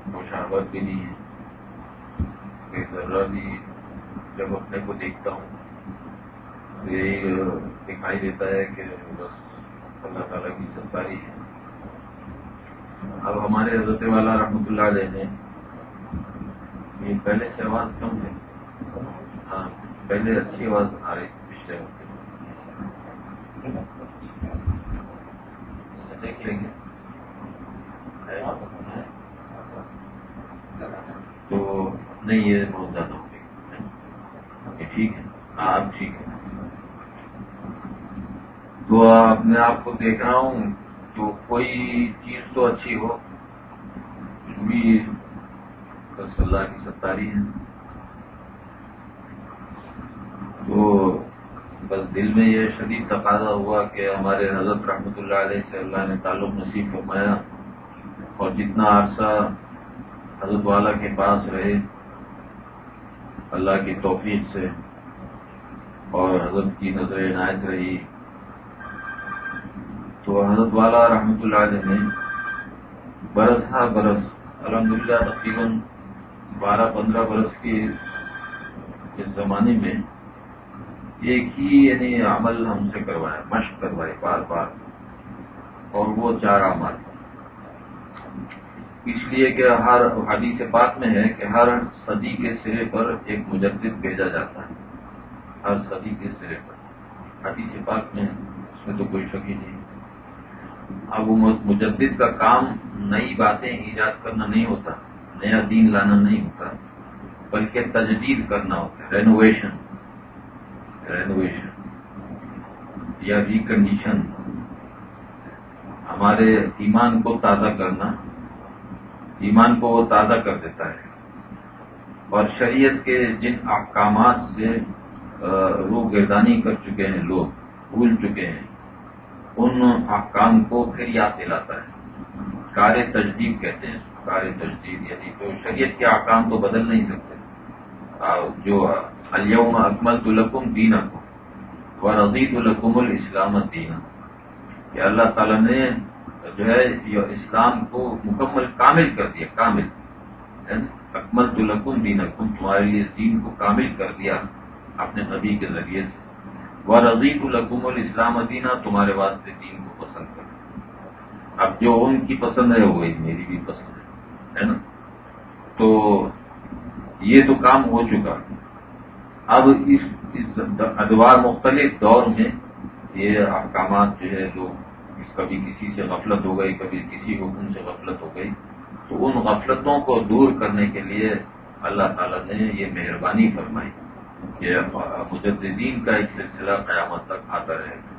مشابہت بھی نہیں ہے، کوئی ذرہ بھی جب اپنے کو دیکھتا ہوں یہی دکھائی دیتا ہے کہ بس اللہ تعالیٰ کی ستاری ہے۔ اب ہمارے حضرت والا رحمۃ اللہ علیہ نے یہ پہلے سے آواز کم ہے، ہاں پہلے اچھی آواز آ رہی تھی پچھلے ہفتے، دیکھ لیں گے تو نہیں، یہ بہت زیادہ ہو گئی، ٹھیک ہے ہاں اب ٹھیک ہے۔ تو اپنے آپ کو دیکھ رہا ہوں تو کوئی چیز تو اچھی ہو بھی بس اللہ کی ستاری ہے، تو بس دل میں یہ شدید تقاضا ہوا کہ ہمارے حضرت رحمۃ اللہ علیہ سے اللہ نے تعلق نصیب فرمایا، اور جتنا عرصہ حضرت والا کے پاس رہے اللہ کی توفیق سے اور حضرت کی نظر عنایت رہی، تو حضرت والا رحمۃ اللہ علیہ نے برس ہا برس الحمدللہ تقریباً 12-15 برس کے اس زمانے میں ایک ہی یعنی عمل ہم سے کروایا، مشق کروائی بار بار، اور وہ 4 اعمال، اس لیے کہ ہر حدیث پاک میں ہے کہ ہر صدی کے سرے پر ایک مجدد بھیجا جاتا ہے، ہر صدی کے سرے پر حدیث پاک میں ہے، اس میں تو کوئی شک ہی نہیں۔ اب وہ مجدد کا کام نئی باتیں ایجاد کرنا نہیں ہوتا، نیا دین لانا نہیں ہوتا، بلکہ تجدید کرنا ہوتا ہے، رینوویشن یا ریکنڈیشن، ہمارے ایمان کو تازہ کرنا، ایمان کو وہ تازہ کر دیتا ہے، اور شریعت کے جن احکامات سے روح گردانی کر چکے ہیں لوگ، بھول چکے ہیں، ان احکام کو پھر یاد دلاتا ہے، کار تجدید کہتے ہیں، کار تجدید یعنی تو شریعت کے احکام تو بدل نہیں سکتے، جو الیوم اکملت لکم دینکم ورضیت لکم الاسلام دینا، کہ اللہ تعالیٰ نے جو ہے یہ اسلام کو مکمل کامل کر دیا، کامل اکملت لکم دینکم، تمہارے لیے اس دین کو کامل کر دیا اپنے نبی کے ذریعے سے، ورضیت لکم الاسلام دینا، تمہارے واسطے دین کو پسند کر دیا۔ اب جو ان کی پسند ہے وہی میری بھی پسند ہے نا، تو یہ تو کام ہو چکا۔ اب اس ادوار مختلف دور میں یہ احکامات جو ہے لوگ کبھی کسی سے غفلت ہو گئی، کبھی کسی حکم سے غفلت ہو گئی، تو ان غفلتوں کو دور کرنے کے لیے اللہ تعالیٰ نے یہ مہربانی فرمائی کہ مجددین کا ایک سلسلہ قیامت تک آتا رہے گا۔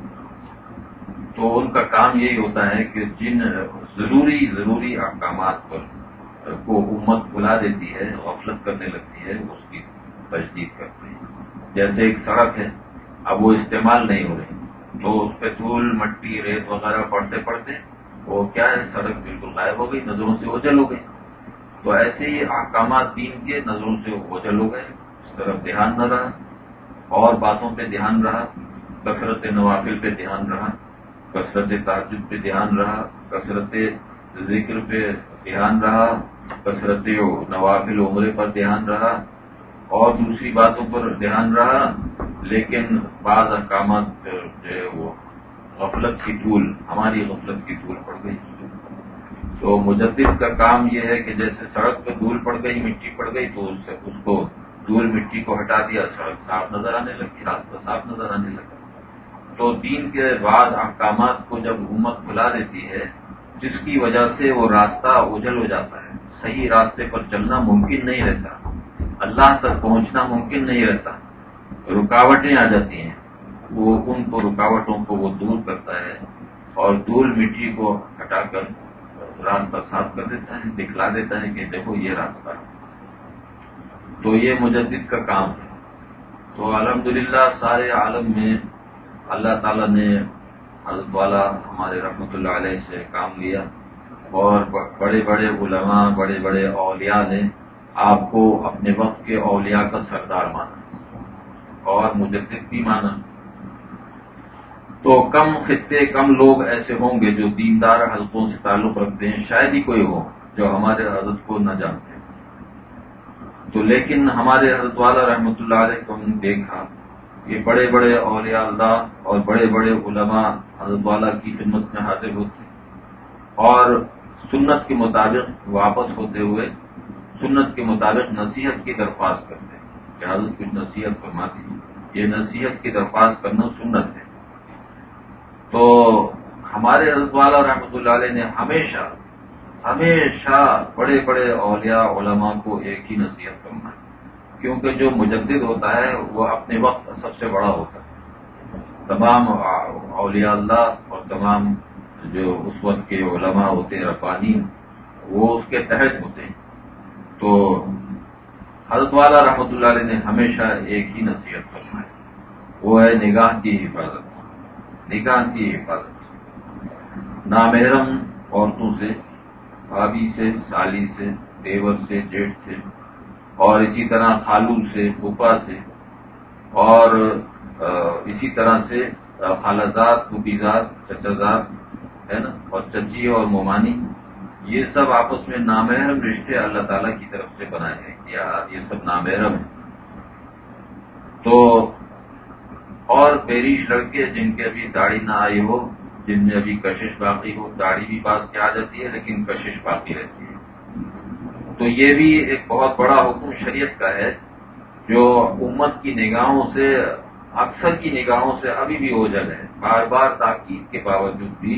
تو ان کا کام یہی ہوتا ہے کہ جن ضروری احکامات پر کو امت بلا دیتی ہے، غفلت کرنے لگتی ہے، اس کی تجدید کرتے ہیں۔ جیسے ایک سڑک ہے، اب وہ استعمال نہیں ہو رہی، تو اس پہ دھول مٹی ریت وغیرہ پڑتے پڑتے وہ کیا ہے، سڑک بالکل غائب ہو گئی، نظروں سے اوجھل ہو گئی۔ تو ایسے ہی احکامات دین کے نظروں سے اوجھل ہو گئے، اس طرف دھیان نہ رہا، اور باتوں پہ دھیان رہا، کثرت نوافل پہ دھیان رہا، کثرت تہجد پہ دھیان رہا، کثرت ذکر پہ دھیان رہا، کثرت نوافل عمرے پر دھیان رہا، اور دوسری باتوں پر دھیان رہا، لیکن بعض احکامات جو ہے وہ غفلت کی طول، ہماری غفلت کی طول پڑ گئی۔ تو مجدد کا کام یہ ہے کہ جیسے سڑک پہ دھول پڑ گئی، مٹی پڑ گئی، تو اس کو دھول مٹی کو ہٹا دیا، سڑک صاف نظر آنے لگی، راستہ صاف نظر آنے لگا۔ تو دین کے بعد احکامات کو جب امت بھلا دیتی ہے، جس کی وجہ سے وہ راستہ اوجھل ہو جاتا ہے، صحیح راستے پر چلنا ممکن نہیں رہتا، اللہ تک پہنچنا ممکن نہیں رہتا، رکاوٹیں آ جاتی ہیں، وہ ان کو رکاوٹوں کو وہ دور کرتا ہے، اور دھول مٹی کو ہٹا کر راستہ صاف کر دیتا ہے، دکھلا دیتا ہے کہ دیکھو یہ راستہ ہے۔ تو یہ مجدد کا کام ہے۔ تو الحمدللہ سارے عالم میں اللہ تعالیٰ نے حضرت والا ہمارے رحمۃ اللہ علیہ سے کام لیا، اور بڑے بڑے علماء، بڑے بڑے اولیاء نے آپ کو اپنے وقت کے اولیاء کا سردار مانا اور مجدد بھی مانا۔ تو کم خطے، کم لوگ ایسے ہوں گے جو دیندار حلقوں سے تعلق رکھتے ہیں، شاید ہی کوئی ہو جو ہمارے حضرت کو نہ جانتے. تو لیکن ہمارے حضرت والا رحمۃ اللہ علیہ کو ہم نے دیکھا کہ بڑے بڑے اولیاء اللہ اور بڑے بڑے علماء حضرت والا کی خدمت میں حاضر ہوتے اور سنت کے مطابق واپس ہوتے ہوئے سنت کے مطابق نصیحت کی درخواست کرتے ہیں کہ حضرت کچھ نصیحت فرما دی. یہ نصیحت کی درخواست کرنا سنت ہے. تو ہمارے حضرت والا رحمۃ اللہ علیہ نے ہمیشہ بڑے بڑے اولیاء علماء کو ایک ہی نصیحت کرنا ہے، کیونکہ جو مجدد ہوتا ہے وہ اپنے وقت سب سے بڑا ہوتا ہے. تمام اولیاء اللہ اور تمام جو اس وقت کے علماء ہوتے ہیں ربانی وہ اس کے تحت ہوتے ہیں. تو حضرت والا رحمۃ اللہ علیہ نے ہمیشہ ایک ہی نصیحت کرنا ہے، وہ ہے نگاہ کی حفاظت. نگاہ کی حفاظت نامحرم عورتوں سے، بھابھی سے، سالی سے، دیور سے، جیٹھ سے، اور اسی طرح خالو سے، پھوپھا سے، اور اسی طرح سے خالہ زاد، پھوپھی زاد، چچا زاد ہے نا، اور چچی اور مومانی، یہ سب آپس میں نامحرم رشتے اللہ تعالیٰ کی طرف سے بنائے ہیں. یہ سب نامحرم ہیں. تو اور پیریش لڑکے جن کے ابھی داڑھی نہ آئی ہو، جن میں ابھی کشش باقی ہو، داڑھی بھی بات کی آ جاتی ہے لیکن کشش باقی رہتی ہے. تو یہ بھی ایک بہت بڑا حکم شریعت کا ہے جو امت کی نگاہوں سے، اکثر کی نگاہوں سے ابھی بھی اوجھل ہے. بار بار تاکید کے باوجود بھی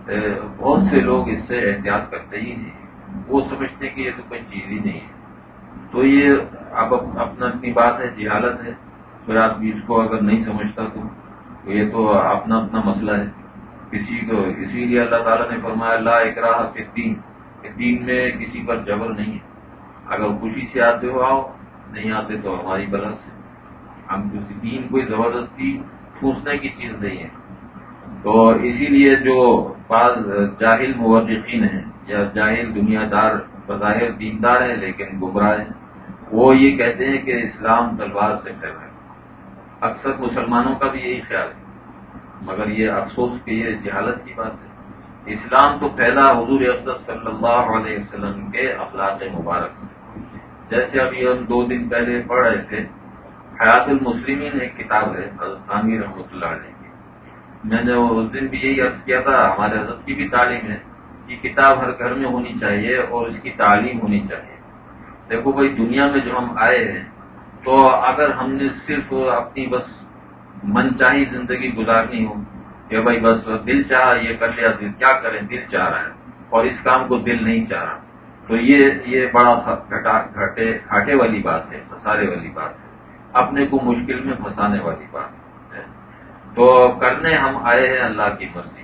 بہت سے لوگ اس سے احتیاط کرتے ہی نہیں. وہ سمجھتے کہ یہ تو کوئی چیز ہی نہیں ہے. تو یہ اب اپنا اپنی بات ہے، جہالت ہے. پھر آدمی اس کو اگر نہیں سمجھتا تو یہ تو اپنا اپنا مسئلہ ہے کسی کو. اسی لیے اللہ تعالیٰ نے فرمایا لا اکراہ فی الدین، دین میں کسی پر جبر نہیں ہے. اگر خوشی سے آتے ہو آؤ، نہیں آتے تو ہماری بلا سے. ہم کسی دین کوئی زبردستی ٹھوسنے کی چیز نہیں ہے. تو اسی لیے جو بعض جاہل مورخین ہیں یا جاہل دنیا دار بظاہر دیندار ہیں لیکن گمراہ ہیں، وہ یہ کہتے ہیں کہ اسلام تلوار سے پھیلا ہے. اکثر مسلمانوں کا بھی یہی خیال ہے، مگر یہ افسوس کہ یہ جہالت کی بات ہے. اسلام تو پھیلا حضور اقدس صلی اللہ علیہ وسلم کے اخلاق مبارک سے. جیسے ابھی ہم 2 دن پہلے پڑھ رہے تھے، حیات المسلمین ایک کتاب ہے حضرت تھانوی رحمۃ اللہ علیہ کی. میں نے اس دن بھی یہی عرض کیا تھا، ہمارے حضرت کی بھی تعلیم ہے کہ کتاب ہر گھر میں ہونی چاہیے اور اس کی تعلیم ہونی چاہیے. دیکھو بھائی، دنیا میں جو ہم آئے ہیں تو اگر ہم نے صرف اپنی بس من چاہی زندگی گزارنی ہو کہ بھائی بس دل چاہا یہ کر لیا، دل کیا کریں، دل چاہ رہا ہے اور اس کام کو دل نہیں چاہ رہا، تو یہ بڑا گھاٹے والی بات ہے، خسارے والی بات ہے، اپنے کو مشکل میں پھنسانے والی بات ہے. تو کرنے ہم آئے ہیں اللہ کی مرضی،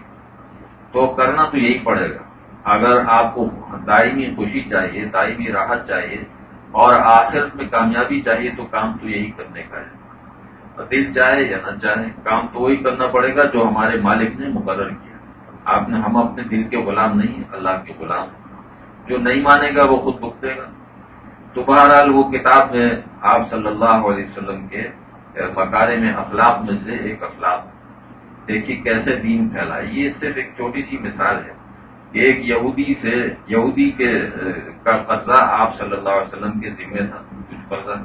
تو کرنا تو یہی پڑے گا. اگر آپ کو دائمی خوشی چاہیے، دائمی راحت چاہیے اور آخرت میں کامیابی چاہیے تو کام تو یہی کرنے کا ہے. دل چاہے یا نہ چاہے کام تو وہی کرنا پڑے گا جو ہمارے مالک نے مقرر کیا. ہم اپنے دل کے غلام نہیں، اللہ کے غلام ہیں. جو نہیں مانے گا وہ خود بھگتے گا. تو بہرحال وہ کتاب میں آپ صلی اللہ علیہ وسلم کے مکارم اخلاق میں سے ایک اخلاق دیکھیے کیسے دین پھیلا. یہ صرف ایک چھوٹی سی مثال ہے. ایک یہودی کا قرضہ آپ صلی اللہ علیہ وسلم کے ذمہ تھا، کچھ قرضہ.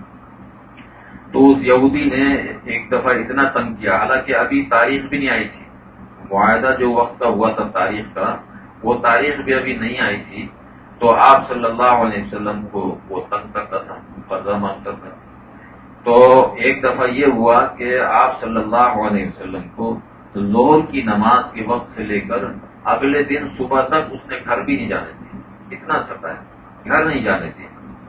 تو اس یہودی نے ایک دفعہ اتنا تنگ کیا، حالانکہ ابھی تاریخ بھی نہیں آئی تھی. معاہدہ جو وقت کا ہوا تھا تاریخ کا، وہ تاریخ بھی ابھی نہیں آئی تھی. تو آپ صلی اللہ علیہ وسلم کو وہ تنگ کرتا تھا، قرضہ مانگتا تھا. تو ایک دفعہ یہ ہوا کہ آپ صلی اللہ علیہ وسلم کو ظہر کی نماز کے وقت سے لے کر اگلے دن صبح تک اس نے گھر بھی نہیں جانے دی. اتنا ستایا، گھر نہیں جانے دی.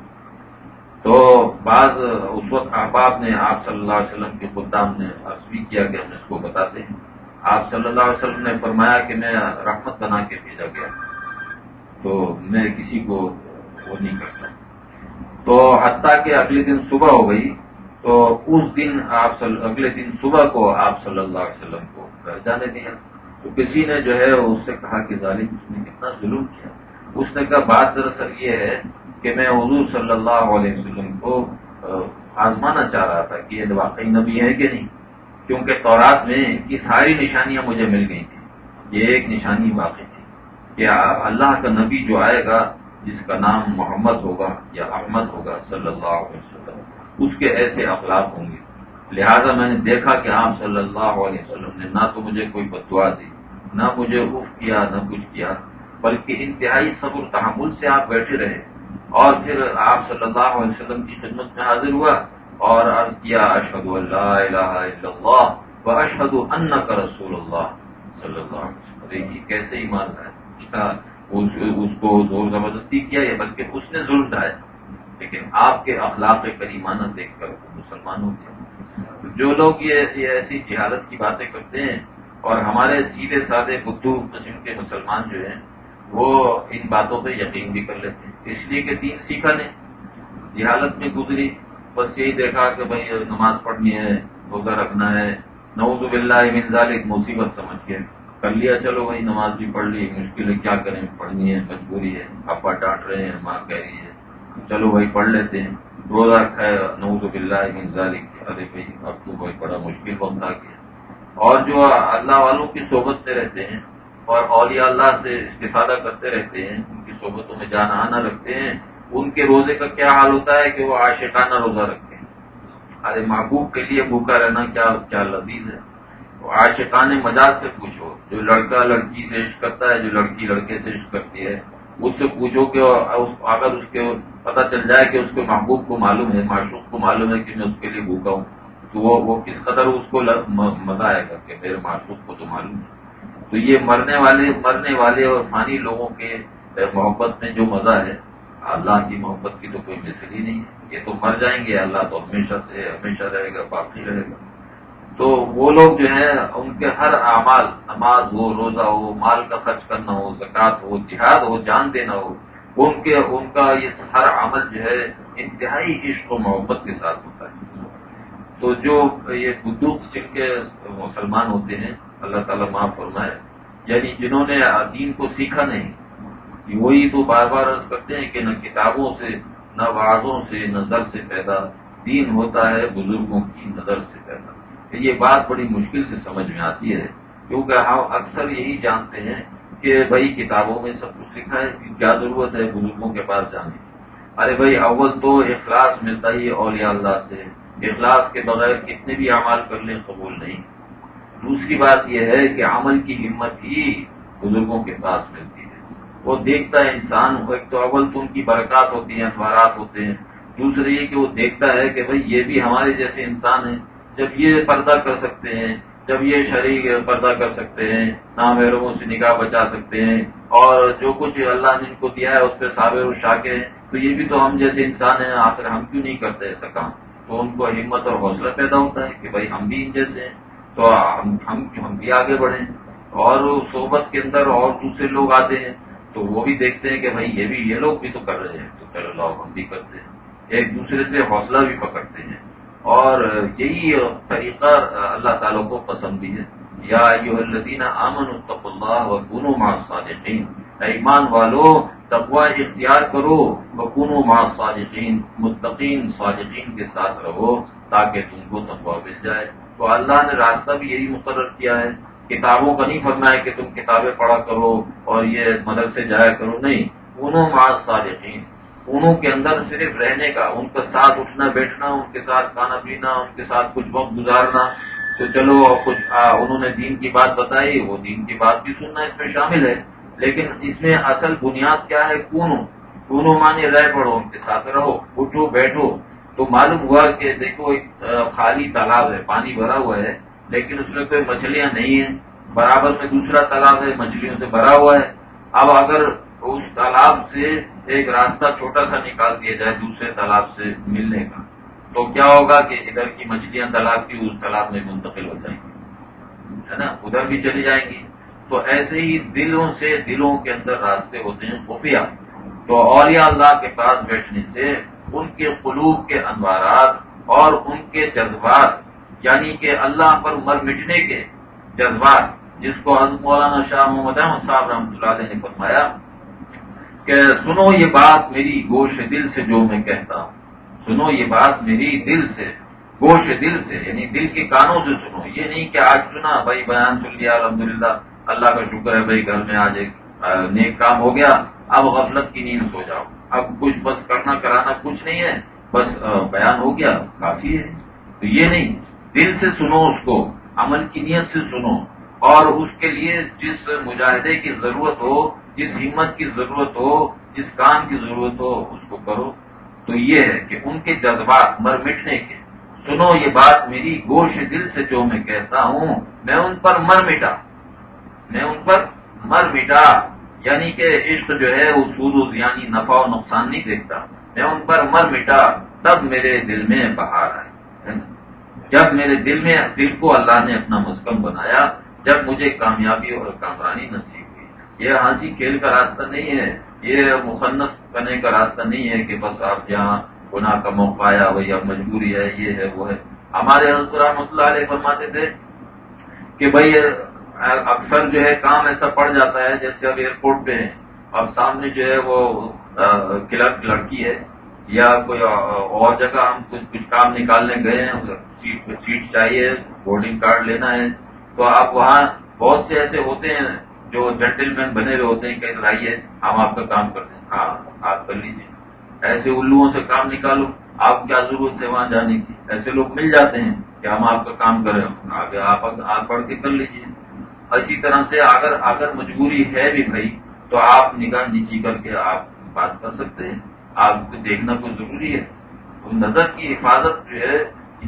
تو بعض اس وقت احباب نے آپ صلی اللہ علیہ وسلم کے خدام نے عرض بھی کیا کہ ہم اس کو بتاتے ہیں. آپ صلی اللہ علیہ وسلم نے فرمایا کہ میں رحمت بنا کے بھیجا گیا، تو میں کسی کو وہ نہیں کرتا. تو حتیٰ کہ اگلے دن صبح ہو گئی تو اس دن اگلے دن صبح کو آپ صلی اللہ علیہ وسلم کو گھر جانے دیا. تو کسی نے جو ہے اس سے کہا کہ ظالم اس نے کتنا ظلم کیا. اس نے کہا بات دراصل یہ ہے کہ میں حضور صلی اللہ علیہ وسلم کو آزمانا چاہ رہا تھا کہ یہ واقعی نبی ہے کہ نہیں، کیونکہ تورات میں کی ساری نشانیاں مجھے مل گئی تھیں. یہ ایک نشانی باقی تھی کہ اللہ کا نبی جو آئے گا جس کا نام محمد ہوگا یا احمد ہوگا صلی اللہ علیہ وسلم، اس کے ایسے اخلاق ہوں گے. لہذا میں نے دیکھا کہ آپ صلی اللہ علیہ وسلم نے نہ تو مجھے کوئی بددعا دی، نہ مجھے اف کیا، نہ کچھ کیا، بلکہ انتہائی صبر تحمل سے آپ بیٹھے رہے. اور پھر آپ صلی اللہ علیہ وسلم کی خدمت میں حاضر ہوا اور عرض کیا اشہد ان لا الہ الا اللہ واشہد انک رسول اللہ صلی اللہ علیہ وسلم. دیکھیے کیسے ایمان ہے. اس کو زور زبردستی کیا یا بلکہ اس نے ظلم ڈھایا، لیکن آپ کے اخلاق کریمانہ دیکھ کر مسلمان ہو گیا. جو لوگ یہ ایسی جہالت کی باتیں کرتے ہیں اور ہمارے سیدھے سادے بدھو قسم کے مسلمان جو ہیں وہ ان باتوں پہ یقین بھی کر لیتے ہیں، اس لیے کہ دین سیکھا نہیں، جہالت میں گزری، بس یہی دیکھا کہ بھائی نماز پڑھنی ہے، روزہ رکھنا ہے، نعوذ باللہ من ذالک مصیبت سمجھ کے کر لیا. چلو بھائی نماز بھی پڑھ لی، مشکل ہے کیا کریں، پڑھنی ہے، مجبوری ہے، ابا ڈانٹ رہے ہیں، ماں کہہ رہی ہے، چلو بھائی پڑھ لیتے ہیں. روزہ رکھا ہے، نعوذ باللہ من ذالک، ارے بھائی اب تو بھائی بڑا مشکل وقت آ گیا. اور جو اللہ والوں کی صحبت میں رہتے ہیں اور اولیاء اللہ سے استفادہ کرتے رہتے ہیں، ان کی صحبتوں میں جان آنا رکھتے ہیں، ان کے روزے کا کیا حال ہوتا ہے کہ وہ عاشقانہ روزہ رکھتے ہیں. ارے محبوب کے لیے بھوکا رہنا کیا لذیذ ہے. عاشقانہ مجاز سے پوچھو، جو لڑکا لڑکی سے عشق کرتا ہے، جو لڑکی لڑکے سے عشق کرتی ہے، اس سے پوچھو کہ اگر اس کے پتہ چل جائے کہ اس کے محبوب کو معلوم ہے، معشوق کو معلوم ہے کہ میں اس کے لیے بھوکا ہوں، تو وہ کس قدر اس کو مزہ آئے گا کہ میرے معشوق کو تو معلوم ہے. تو یہ مرنے والے اور فانی لوگوں کے محبت میں جو مزہ ہے، اللہ کی محبت کی تو کوئی مثل ہی نہیں ہے. یہ تو مر جائیں گے، اللہ تو ہمیشہ سے ہمیشہ رہے گا، باقی رہے گا. تو وہ لوگ جو ہیں ان کے ہر اعمال، نماز ہو، روزہ ہو، مال کا خرچ کرنا ہو، زکوٰۃ ہو، جہاد ہو، جان دینا ہو، ان کا یہ ہر عمل جو ہے انتہائی عشق و محبت کے ساتھ ہوتا ہے. تو جو یہ بدھو قسم کے مسلمان ہوتے ہیں، اللہ تعالیٰ معاف فرمائے، یعنی جنہوں نے دین کو سیکھا نہیں، وہی تو بار بار عرض کرتے ہیں کہ نہ کتابوں سے، نہ وعظوں سے، نظر سے پیدا، دین ہوتا ہے بزرگوں کی نظر سے پیدا. یہ بات بڑی مشکل سے سمجھ میں آتی ہے، کیونکہ ہم اکثر یہی جانتے ہیں کہ بھائی کتابوں میں سب کچھ لکھا ہے، کیا ضرورت ہے بزرگوں کے پاس جانے کی. ارے بھائی اول تو اخلاص ملتا ہی اولیاء اللہ سے، اخلاص کے بغیر کتنے بھی اعمال کر لیں قبول نہیں. دوسری بات یہ ہے کہ عمل کی ہمت ہی بزرگوں کے پاس ملتی ہے. وہ دیکھتا ہے انسان، ایک تو اول تو ان کی برکات ہوتی ہیں، انوارات ہوتے ہیں. دوسرے یہ کہ وہ دیکھتا ہے کہ بھئی یہ بھی ہمارے جیسے انسان ہیں. جب یہ پردہ کر سکتے ہیں، جب یہ شرعی پردہ کر سکتے ہیں، نامحرموں سے نگاہ بچا سکتے ہیں، اور جو کچھ اللہ نے ان کو دیا ہے اس پہ صابر و شاکر ہیں، تو یہ بھی تو ہم جیسے انسان ہیں، آخر ہم کیوں نہیں کرتے ایسا کام. تو ان کو ہمت اور حوصلہ پیدا ہوتا ہے کہ بھائی ہم بھی ان جیسے ہیں، تو ہم بھی آگے بڑھیں. اور صحبت کے اندر اور دوسرے لوگ آتے ہیں تو وہ بھی دیکھتے ہیں کہ بھائی یہ لوگ بھی تو کر رہے ہیں، تو چلو لاؤ ہم بھی کرتے ہیں. ایک دوسرے سے حوصلہ بھی پکڑتے ہیں. اور یہی طریقہ اللہ تعالیٰ کو پسند بھی ہے. یا ایھا الذین آمنوا اتقوا اللہ وکونوا مع الصادقین، ایمان والو تقوی اختیار کرو، وکونوا مع الصادقین، متقین صادقین کے ساتھ رہو تاکہ تم کو تقوی مل جائے. تو اللہ نے راستہ بھی یہی مقرر کیا ہے. کتابوں کا نہیں فرمایا کہ تم کتابیں پڑھا کرو اور یہ مدرسے جایا کرو، نہیں. کونوا مع الصادقین، انہوں کے اندر صرف رہنے کا، ان کا ساتھ اٹھنا بیٹھنا، ان کے ساتھ کھانا پینا، ان کے ساتھ کچھ وقت گزارنا. تو چلو کچھ انہوں نے دین کی بات بتائی، وہ دین کی بات بھی سننا اس میں شامل ہے، لیکن اس میں اصل بنیاد کیا ہے؟ کونو مانے رہ پڑو، ان کے ساتھ رہو، اٹھو بیٹھو. تو معلوم ہوا کہ دیکھو ایک خالی تالاب ہے، پانی بھرا ہوا ہے، لیکن اس میں کوئی مچھلیاں نہیں ہیں. برابر میں دوسرا تالاب ہے، مچھلیوں سے بھرا ہوا ہے. اب اگر اس تالاب سے ایک راستہ چھوٹا سا نکال دیا جائے دوسرے تالاب سے ملنے کا، تو کیا ہوگا کہ ادھر کی مچھلیاں تالاب کی اس تالاب میں منتقل ہو جائیں گی، ہے نا، ادھر بھی چلی جائیں گی. تو ایسے ہی دلوں سے دلوں کے اندر راستے ہوتے ہیں خفیہ. تو اولیاء اللہ کے پاس بیٹھنے سے ان کے قلوب کے انوارات اور ان کے جذبات، یعنی کہ اللہ پر مر مٹنے کے جذبات، جس کو حضرت مولانا شاہ محمد احمد صاحب رحمۃ اللہ علیہ نے فرمایا کہ سنو یہ بات میری گوش دل سے جو میں کہتا ہوں، سنو یہ بات میری دل سے، گوش دل سے، یعنی دل کے کانوں سے سنو. یہ نہیں کہ آج سنا بھائی بیان سن لیا الحمدللہ، اللہ کا شکر ہے بھائی گھر میں آج ایک نیک کام ہو گیا، اب غفلت کی نیند سو جاؤ، اب کچھ بس کرنا کرانا کچھ نہیں ہے، بس بیان ہو گیا کافی ہے. تو یہ نہیں، دل سے سنو اس کو، عمل کی نیت سے سنو، اور اس کے لیے جس مجاہدے کی ضرورت ہو، جس ہمت کی ضرورت ہو، جس کام کی ضرورت ہو اس کو کرو. تو یہ ہے کہ ان کے جذبات مر مٹنے کے، سنو یہ بات میری گوش دل سے جو میں کہتا ہوں، میں ان پر مر مٹا، میں ان پر مر مٹا. یعنی کہ عشق جو ہے وہ سود و یعنی نفع و نقصان نہیں دیکھتا، میں ان پر مر مٹا، تب میرے دل میں بہار آئی. جب میرے دل کو اللہ نے اپنا مسکن بنایا، جب مجھے کامیابی اور کامرانی نصیب ہوئی. یہ ہنسی کھیل کا راستہ نہیں ہے، یہ مخنث کرنے کا راستہ نہیں ہے کہ بس آپ جہاں گناہ کا موقع آیا وہی اب مجبوری ہے، یہ ہے وہ ہے. ہمارے حضرت رحمۃ اللہ علیہ فرماتے تھے کہ بھائی اکثر جو ہے کام ایسا پڑ جاتا ہے، جیسے اب ایئرپورٹ پہ ہے، اب سامنے جو ہے وہ کلرک لڑکی ہے، یا کوئی اور جگہ ہم کچھ کام نکالنے گئے ہیں، سیٹ چاہیے، بورڈنگ کارڈ لینا ہے، تو آپ وہاں بہت سے ایسے ہوتے ہیں جو جینٹل مین بنے ہوئے ہوتے ہیں کہ لائیے ہم آپ کا کام کرتے ہیں، ہاں آپ کر لیجیے. ایسے الوؤں سے کام نکالو، آپ کیا ضرورت ہے وہاں جانے کی. ایسے لوگ مل جاتے ہیں کہ ہم آپ کا کام کریں، آگے آپ پڑھ کے کر لیجیے. اسی طرح سے اگر مجبوری ہے بھی بھائی تو آپ نگاہ نیچی کر کے آپ بات کر سکتے ہیں، آپ کو دیکھنا کوئی ضروری ہے. نظر کی حفاظت جو ہے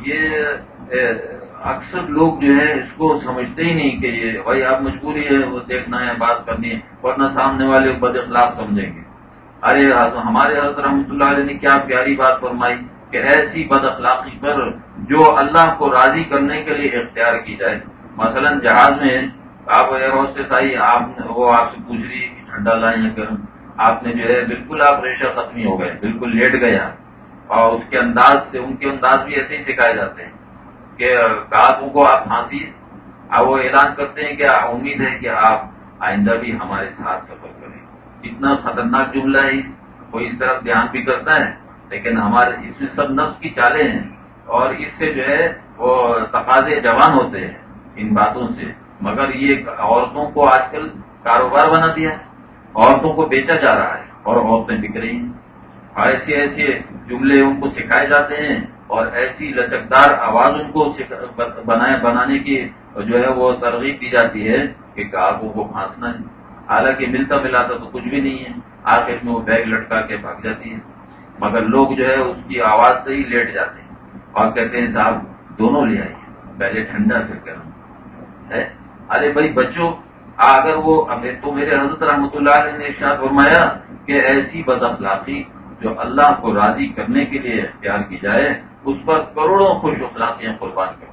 یہ اکثر لوگ جو ہے اس کو سمجھتے ہی نہیں کہ یہ بھائی آپ مجبوری ہے، وہ دیکھنا ہے، بات کرنی ہے، ورنہ سامنے والے بد اخلاق سمجھیں گے. ارے ہمارے حضرت رحمۃ اللہ علیہ نے کیا پیاری بات فرمائی کہ ایسی بد اخلاقی پر جو اللہ کو راضی کرنے کے لیے اختیار کی جائے. مثلا جہاز میں آپ ایئر ہوسٹس آئی، وہ آپ سے پوچھ رہی کہ ٹھنڈا لائیں یا گرم، آپ نے جو ہے بالکل آپ ریشہ ختمی ہو گئے، بالکل لیٹ گیا. اور اس کے انداز سے، ان کے انداز بھی ایسے ہی سکھائے جاتے ہیں کہ گاہکوں کو آپ پھانسی، اب وہ اعلان کرتے ہیں کہ امید ہے کہ آپ آئندہ بھی ہمارے ساتھ سفر کریں. اتنا خطرناک جملہ ہے، کوئی اس طرف دھیان بھی کرتا ہے، لیکن ہمارے اس میں سب نفس کی چالیں ہیں، اور اس سے جو ہے وہ تقاضے جوان ہوتے ہیں ان باتوں سے. مگر یہ عورتوں کو آج کل کاروبار بنا دیا ہے، عورتوں کو بیچا جا رہا ہے اور عورتیں بک رہی ہیں. ایسے ایسے جملے ان کو سکھائے جاتے ہیں، اور ایسی لچکدار آواز ان کو بنانے کی جو ہے وہ ترغیب دی جاتی ہے کہ گاہکوں کو پھانسنا ہے. حالانکہ ملتا ملاتا تو کچھ بھی نہیں ہے، آخر میں وہ بیگ لٹکا کے بھاگ جاتی ہے. مگر لوگ جو ہے اس کی آواز سے ہی لیٹ جاتے ہیں اور کہتے ہیں صاحب دونوں لے آئیے، پہلے ٹھنڈا پھر گرم ہے. ارے بھائی بچوں، اگر وہ تو میرے حضرت رحمۃ اللہ علیہ نے ارشاد فرمایا کہ ایسی بد اخلاقی جو اللہ کو راضی کرنے کے لیے اختیار کی جائے، اس پر کروڑوں خوش اخلاقیاں قربان کرو.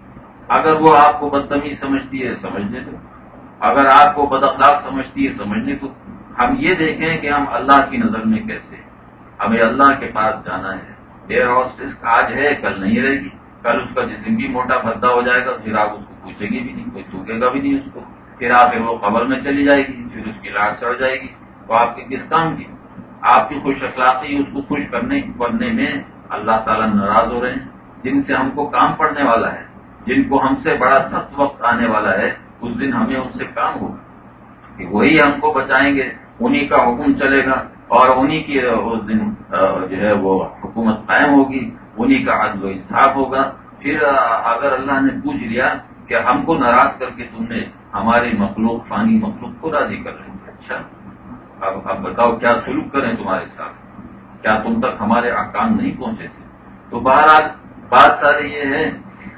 اگر وہ آپ کو بدتمیز سمجھتی ہے سمجھنے دو، اگر آپ کو بد اخلاق سمجھتی ہے سمجھنے دو. ہم یہ دیکھیں کہ ہم اللہ کی نظر میں کیسے ہیں. ہمیں اللہ کے پاس جانا ہے. ایئر ہوسٹس آج ہے کل نہیں رہے گی، کل اس کا جسم بھی موٹا بھدا ہو جائے گا، پھر آپ اس کو پوچھیں گے بھی نہیں، کوئی چوکے گا بھی نہیں اس کو، پھر وہ قبر میں چلی جائے گی، پھر اس کی لاش سڑ جائے گی. تو آپ کے کس کام کی؟ آپ کی خوش اخلاقی اس کو خوش کرنے میں اللہ تعالیٰ ناراض ہو رہے ہیں. جن سے ہم کو کام پڑنے والا ہے، جن کو ہم سے بڑا سخت وقت آنے والا ہے، اس دن ہمیں ان سے کام ہوگا کہ وہی ہم کو بچائیں گے، انہی کا حکم چلے گا، اور انہی کی اس دن جو ہے وہ حکومت قائم ہوگی، انہی کا عدل و انصاف ہوگا. پھر اگر اللہ نے پوچھ لیا کہ ہم کو ناراض کر کے تم نے ہماری مخلوق، فانی مخلوق کو راضی کر لیں گے، اچھا اب بتاؤ کیا سلوک کریں تمہارے ساتھ؟ کیا تم تک ہمارے احکام نہیں پہنچے تھے؟ تو بہرحال بات ساری یہ ہے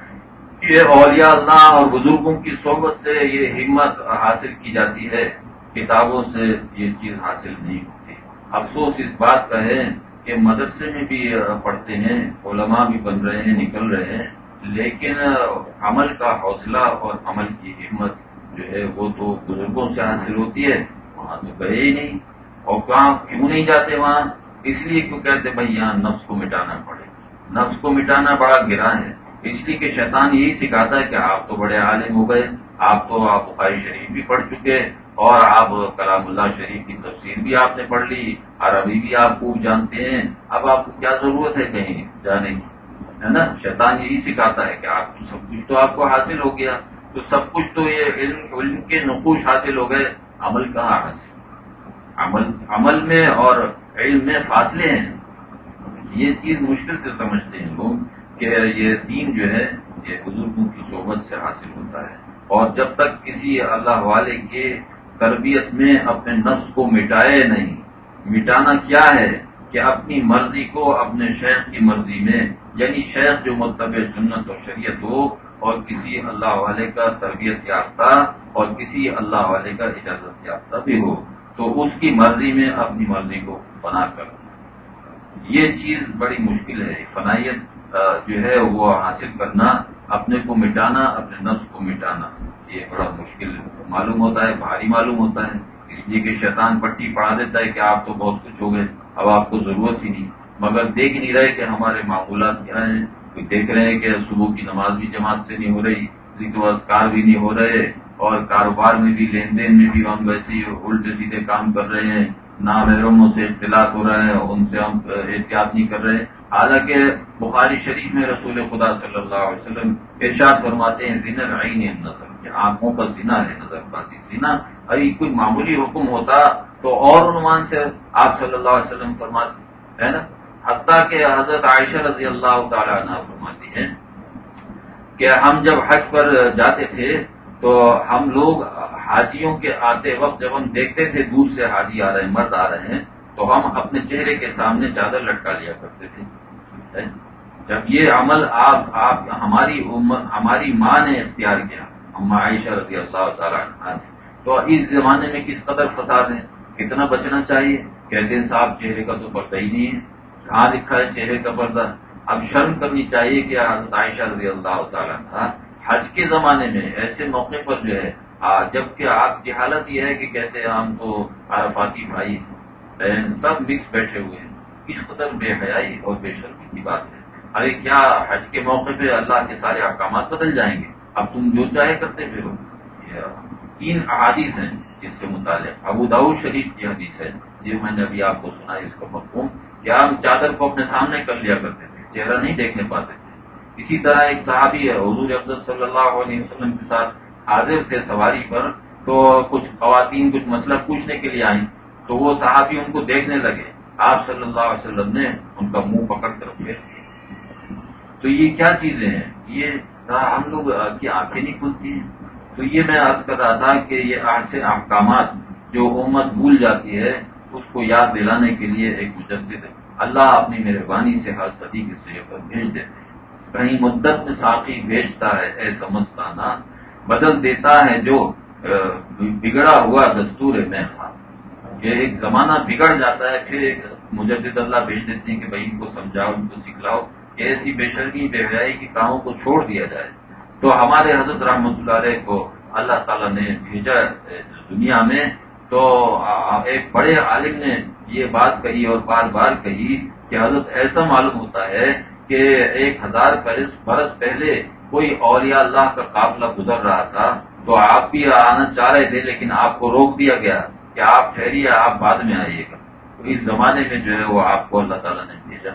کہ اولیاء اللہ اور بزرگوں کی صحبت سے یہ ہمت حاصل کی جاتی ہے، کتابوں سے یہ چیز حاصل نہیں ہوتی. افسوس اس بات کا ہے کہ مدرسے میں بھی پڑھتے ہیں، علماء بھی بن رہے ہیں، نکل رہے ہیں، لیکن عمل کا حوصلہ اور عمل کی ہمت جو ہے وہ تو بزرگوں سے حاصل ہوتی ہے. وہاں تو گئے ہی نہیں، اور کہاں کیوں نہیں جاتے وہاں؟ اس لیے کیوں کہتے بھائی یہاں نفس کو مٹانا پڑے. نفس کو مٹانا بڑا گرا ہے، اس لیے کہ شیطان یہی سکھاتا ہے کہ آپ تو بڑے عالم ہو گئے، آپ تو بخاری شریف بھی پڑھ چکے، اور آپ کلام اللہ شریف کی تفسیر بھی آپ نے پڑھ لی، عربی بھی آپ خوب جانتے ہیں، اب آپ کو کیا ضرورت ہے کہیں جانے کی، ہے نا؟ شیطان یہی سکھاتا ہے کہ آپ کو سب کچھ تو آپ کو حاصل ہو گیا، تو سب کچھ تو یہ علم کے نقوش حاصل ہو گئے، عمل کہاں حاصل؟ عمل میں اور علم میں فاصلے ہیں. یہ چیز مشکل سے سمجھتے ہیں لوگ کہ یہ دین جو ہے یہ بزرگوں کی صحبت سے حاصل ہوتا ہے. اور جب تک کسی اللہ والے کے تربیت میں اپنے نفس کو مٹائے نہیں. مٹانا کیا ہے کہ اپنی مرضی کو اپنے شیخ کی مرضی میں، یعنی شیخ جو متبع سنت اور شریعت ہو اور کسی اللہ والے کا تربیت یافتہ اور کسی اللہ والے کا اجازت یافتہ بھی ہو، تو اس کی مرضی میں اپنی مرضی کو بنا کر یہ چیز بڑی مشکل ہے. فنائیت جو ہے وہ حاصل کرنا، اپنے کو مٹانا، اپنے نفس کو مٹانا، یہ بڑا مشکل معلوم ہوتا ہے، بھاری معلوم ہوتا ہے. اس لیے کہ شیطان پٹی پڑھا دیتا ہے کہ آپ تو بہت کچھ ہو گئے، اب آپ کو ضرورت ہی نہیں. مگر دیکھ نہیں رہے کہ ہمارے معمولات کیا ہیں. کوئی دیکھ رہے ہیں کہ صبح کی نماز بھی جماعت سے نہیں ہو رہی، ذکر و اذکار بھی نہیں ہو رہے، اور کاروبار میں بھی، لین دین میں بھی ہم ویسے ہی الٹے سیدھے کام کر رہے ہیں. نامحرموں سے اختلاط ہو رہے ہیں، ان سے ہم احتیاط نہیں کر رہے. حالانکہ بخاری شریف میں رسول خدا صلی اللہ علیہ وسلم ارشاد فرماتے ہیں زنا العین النظر، کہ آنکھوں کا زنا ہے نظر بازی. زنا ابھی کوئی معمولی حکم ہوتا تو اور عنوان سے آپ صلی اللہ علیہ وسلم فرماتے ہے نا. حتیٰ کہ حضرت عائشہ رضی اللہ تعالی عنہ فرماتی ہیں کہ ہم جب حج پر جاتے تھے تو ہم لوگ حاجیوں کے آتے وقت جب ہم دیکھتے تھے دور سے حاجی آ رہے ہیں، مرد آ رہے ہیں، تو ہم اپنے چہرے کے سامنے چادر لٹکا لیا کرتے تھے. جب یہ عمل آپ ہماری ماں نے اختیار کیا، اما عائشہ رضی اللہ تعالی عنہ نے، تو اس زمانے میں کس قدر فساد ہے، کتنا بچنا چاہیے. کہتے ہیں صاحب چہرے کا تو پردہ ہی نہیں ہے، کہاں لکھا ہے چہرے کا پردہ. اب شرم کرنی چاہیے کہ حضرت عائشہ رضی اللہ تعالیٰ عنہ حج کے زمانے میں ایسے موقع پر جو ہے، جبکہ آپ کی حالت یہ ہے کہ کہتے ہیں ہم تو عرفاتی بھائی بہن سب مکس بیٹھے ہوئے ہیں. کس قدر بے حیائی اور بے شرمی کی بات ہے. ارے کیا حج کے موقع پہ اللہ کے سارے احکامات بدل جائیں گے؟ اب تم جو چاہے کرتے پھرو. 3 احادیث ہیں جس کے متعلق. ابو داؤد شریف کی حدیث ہے جو میں نے ابھی آپ کو سنائی، اس کا مفہوم کیا ہم چادر کو اپنے سامنے کر لیا کرتے تھے، چہرہ نہیں دیکھنے پاتے تھے. اسی طرح ایک صحابی ہے حضور افضل صلی اللہ علیہ وسلم کے ساتھ حاضر تھے سواری پر، تو کچھ خواتین کچھ مسئلہ پوچھنے کے لیے آئیں، تو وہ صحابی ان کو دیکھنے لگے. آپ صلی اللہ علیہ وسلم نے ان کا منہ پکڑ کر پھیر دیا. تو یہ کیا چیزیں ہیں، یہ ہم لوگ کی آنکھیں نہیں کھلتی ہیں. تو یہ میں عرض کر رہا تھا کہ یہ ایسے احکامات جو امت بھول جاتی ہے اس کو یاد دلانے کے لیے ایک مجدد اللہ اپنی مہربانی سے ہر صدی کے سرے پر بھیج دیتے ہیں. کہیں مدت میں ساقی بھیجتا ہے اے سمجھتانا، بدل دیتا ہے جو بگڑا ہوا دستور میں خواہ. یہ ایک زمانہ بگڑ جاتا ہے، پھر ایک مجدد اللہ بھیج دیتے ہیں کہ بھائی ان کو سمجھاؤ، ان کو سکھلاؤ کہ ایسی بے شرمی بے حیائی کی کاموں کو چھوڑ دیا جائے. تو ہمارے حضرت رحمۃ اللہ علیہ کو اللہ تعالیٰ نے بھیجا دنیا میں، تو ایک بڑے عالم نے یہ بات کہی اور بار بار کہی کہ حضرت ایسا معلوم ہوتا ہے کہ 1000 برس پہلے کوئی اولیاء اللہ کا قافلہ گزر رہا تھا، تو آپ بھی آنا چاہ رہے تھے لیکن آپ کو روک دیا گیا کہ آپ ٹھہریے، آپ بعد میں آئیے گا. تو اس زمانے میں جو ہے وہ آپ کو اللہ تعالیٰ نے بھیجا.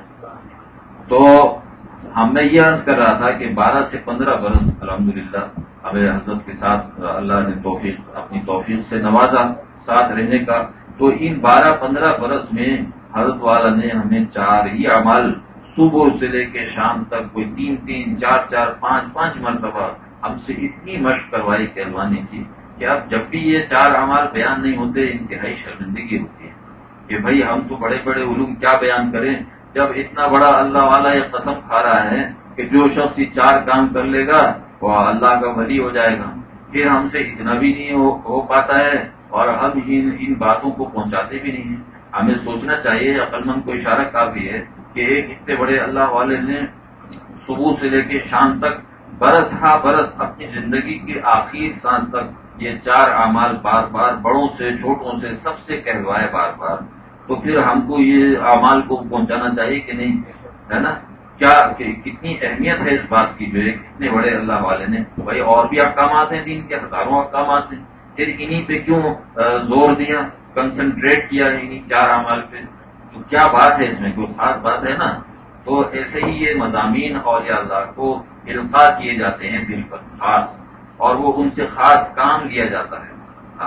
تو میں یہ عرض کر رہا تھا کہ 12 سے 15 برس الحمدللہ ہمیں حضرت کے ساتھ اللہ نے اپنی توفیق سے نوازا ساتھ رہنے کا. تو ان 12-15 برس میں حضرت والا نے ہمیں 4 ہی اعمال صبح سے لے کے شام تک کوئی 3-3, 4-4, 5-5 مرتبہ ہم سے اتنی مشق کروائی کہلوانے کی کہ اب جب بھی یہ 4 اعمال بیان نہیں ہوتے انتہائی شرمندگی ہوتی ہے کہ بھائی ہم تو بڑے بڑے علوم کیا بیان کریں جب اتنا بڑا اللہ والا یہ قسم کھا رہا ہے کہ جو شخص یہ 4 کام کر لے گا وہ اللہ کا ولی ہو جائے گا. پھر ہم سے اتنا بھی نہیں ہو پاتا ہے اور ہم ان باتوں کو پہنچاتے بھی نہیں ہیں. ہمیں سوچنا چاہیے، عقل مند کو اشارہ کافی ہے کہ ایک اتنے بڑے اللہ والے نے صبح سے لے کے شام تک برس ہا برس اپنی زندگی کی آخری سانس تک یہ 4 اعمال بار بار بڑوں سے چھوٹوں سے سب سے کہلوائے بار بار. تو پھر ہم کو یہ اعمال کو پہنچانا چاہیے کہ نہیں، ہے نا؟ کیا کتنی اہمیت ہے اس بات کی جو ہے کتنے بڑے اللہ والے نے. بھائی اور بھی احکامات ہیں دین کے، ہزاروں احکامات ہیں، پھر انہی پہ کیوں زور دیا، کنسنٹریٹ کیا انہی 4 اعمال پہ؟ تو کیا بات ہے اس میں، کوئی خاص بات ہے نا؟ تو ایسے ہی یہ مضامین اولیاء اللہ کو القاء کیے جاتے ہیں دل پر خاص، اور وہ ان سے خاص کام لیا جاتا ہے.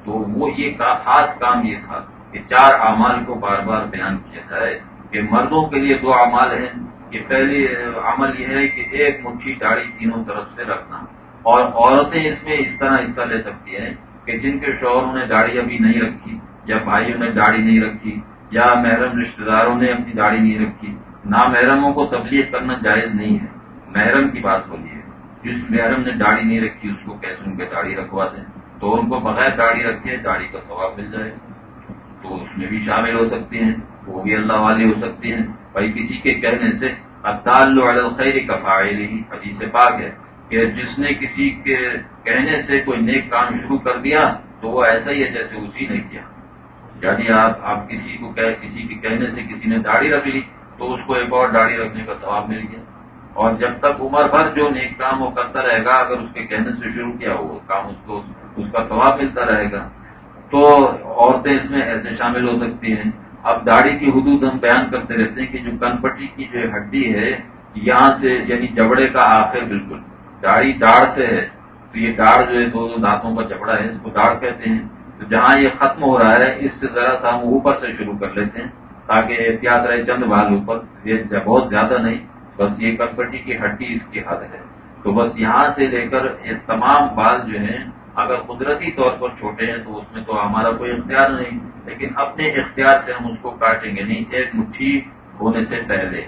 تو وہ یہ خاص کام یہ تھا کہ 4 اعمال کو بار بار بیان کیا جائے کہ مردوں کے لیے 2 اعمال ہیں کہ پہلے عمل یہ ہے کہ ایک مٹھی داڑھی تینوں طرف سے رکھنا، اور عورتیں اس میں اس طرح حصہ لے سکتی ہیں کہ جن کے شوہروں نے داڑھی ابھی نہیں رکھی، یا بھائیوں نے داڑھی نہیں رکھی، یا محرم رشتہ داروں نے اپنی داڑھی نہیں رکھی. نامحرموں کو تبلیغ کرنا جائز نہیں ہے، محرم کی بات ہو رہی ہے. جس محرم نے داڑھی نہیں رکھی اس کو کیسے ان کے داڑھی رکھوا دیں، تو ان کو بغیر داڑھی رکھے داڑھی کا ثواب مل جائے، تو اس میں بھی شامل ہو سکتی ہیں، وہ بھی اللہ والی ہو سکتی ہیں. بھائی کسی کے کہنے سے الدال علی الخیر کفاعلہ، حدیث پاک ہے کہ جس نے کسی کے کہنے سے کوئی نیک کام شروع کر دیا تو وہ ایسا ہی ہے جیسے اسی نے کیا. یعنی آپ کسی کے کہنے سے کسی نے داڑھی رکھ لی تو اس کو ایک اور داڑھی رکھنے کا ثواب مل گیا، اور جب تک عمر بھر جو نیک کام وہ کرتا رہے گا، اگر اس کے کہنے سے شروع کیا وہ کام اس کا ثواب ملتا رہے گا. تو عورتیں اس میں ایسے شامل ہو سکتی ہیں. اب داڑھی کی حدود ہم بیان کرتے رہتے ہیں کہ جو کن پٹی کی جو ہڈی ہے یہاں سے یعنی جبڑے کا آخر بالکل داڑھی داڑھ سے ہے، تو یہ داڑھ جو ہے 2 دانتوں کا جبڑا ہے اس کو داڑھ کہتے ہیں. تو جہاں یہ ختم ہو رہا ہے اس سے ذرا سا ہم اوپر سے شروع کر لیتے ہیں تاکہ احتیاط رہے، چند بال اوپر، یہ بہت زیادہ نہیں، بس یہ کن پٹی کی ہڈی اس کی حد ہے. تو بس یہاں سے لے کر یہ تمام بال جو ہیں اگر قدرتی طور پر چھوٹے ہیں تو اس میں تو ہمارا کوئی اختیار نہیں، لیکن اپنے اختیار سے ہم اس کو کاٹیں گے نہیں. ایک مٹھی ہونے سے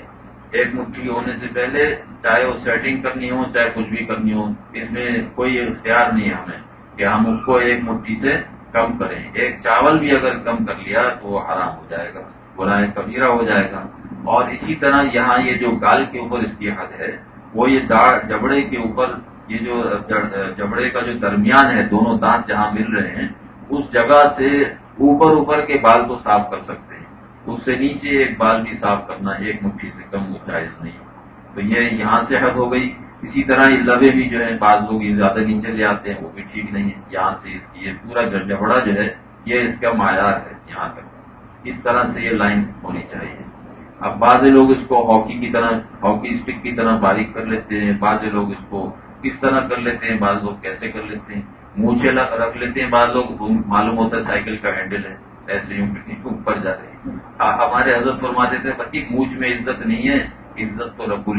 پہلے چاہے وہ سیٹنگ کرنی ہو چاہے کچھ بھی کرنی ہو، اس میں کوئی اختیار نہیں ہے ہمیں کہ ہم اس کو ایک مٹھی سے کم کریں. ایک چاول بھی اگر کم کر لیا تو وہ حرام ہو جائے گا، گناہ کبیرہ ہو جائے گا. اور اسی طرح یہاں یہ جو گال کے اوپر اس کی حد ہے وہ یہ جبڑے کے اوپر یہ جو جبڑے کا جو درمیان ہے، دونوں دانت جہاں مل رہے ہیں اس جگہ سے اوپر کے بال تو صاف کر سکتے ہیں، اس سے نیچے ایک بال بھی صاف کرنا ایک مٹھی سے کم جائز نہیں. تو یہ یہاں سے حد ہو گئی. اسی طرح یہ لبے بھی جو ہے بعض لوگ یہ زیادہ نیچے لے آتے ہیں، وہ بھی ٹھیک نہیں ہے. یہاں سے یہ پورا جبڑا جو ہے یہ اس کا معیار ہے، یہاں تک اس طرح سے یہ لائن ہونی چاہیے. اب بعض لوگ اس کو ہاکی اسٹک کی طرح باریک کر لیتے ہیں، بعض لوگ اس کو کس طرح کر لیتے ہیں، بعض لوگ کیسے کر لیتے ہیں، مونچھے رکھ لیتے ہیں، بعض لوگ معلوم ہوتا ہے سائیکل کا ہینڈل ہے ایسے ہی اوپر جاتے ہیں. ہمارے حضرت فرماتے تھے پتی مونچھ میں عزت نہیں ہے، عزت تو رب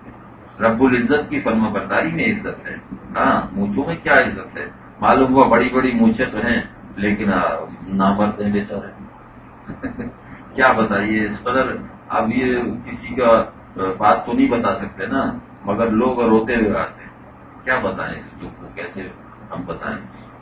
العزت کی فرما برداری میں عزت ہے. ہاں مونچھوں میں کیا عزت ہے؟ معلوم ہوا بڑی بڑی مونچھیں تو ہیں لیکن نامرد ہیں بیچارے. کیا بتائیے اس قدر. اب یہ کسی کا بات تو نہیں بتا سکتے نا، مگر لوگ روتے ہوئے آتے ہیں. کیا بتائیں اس دکھ کو، کیسے ہم بتائیں.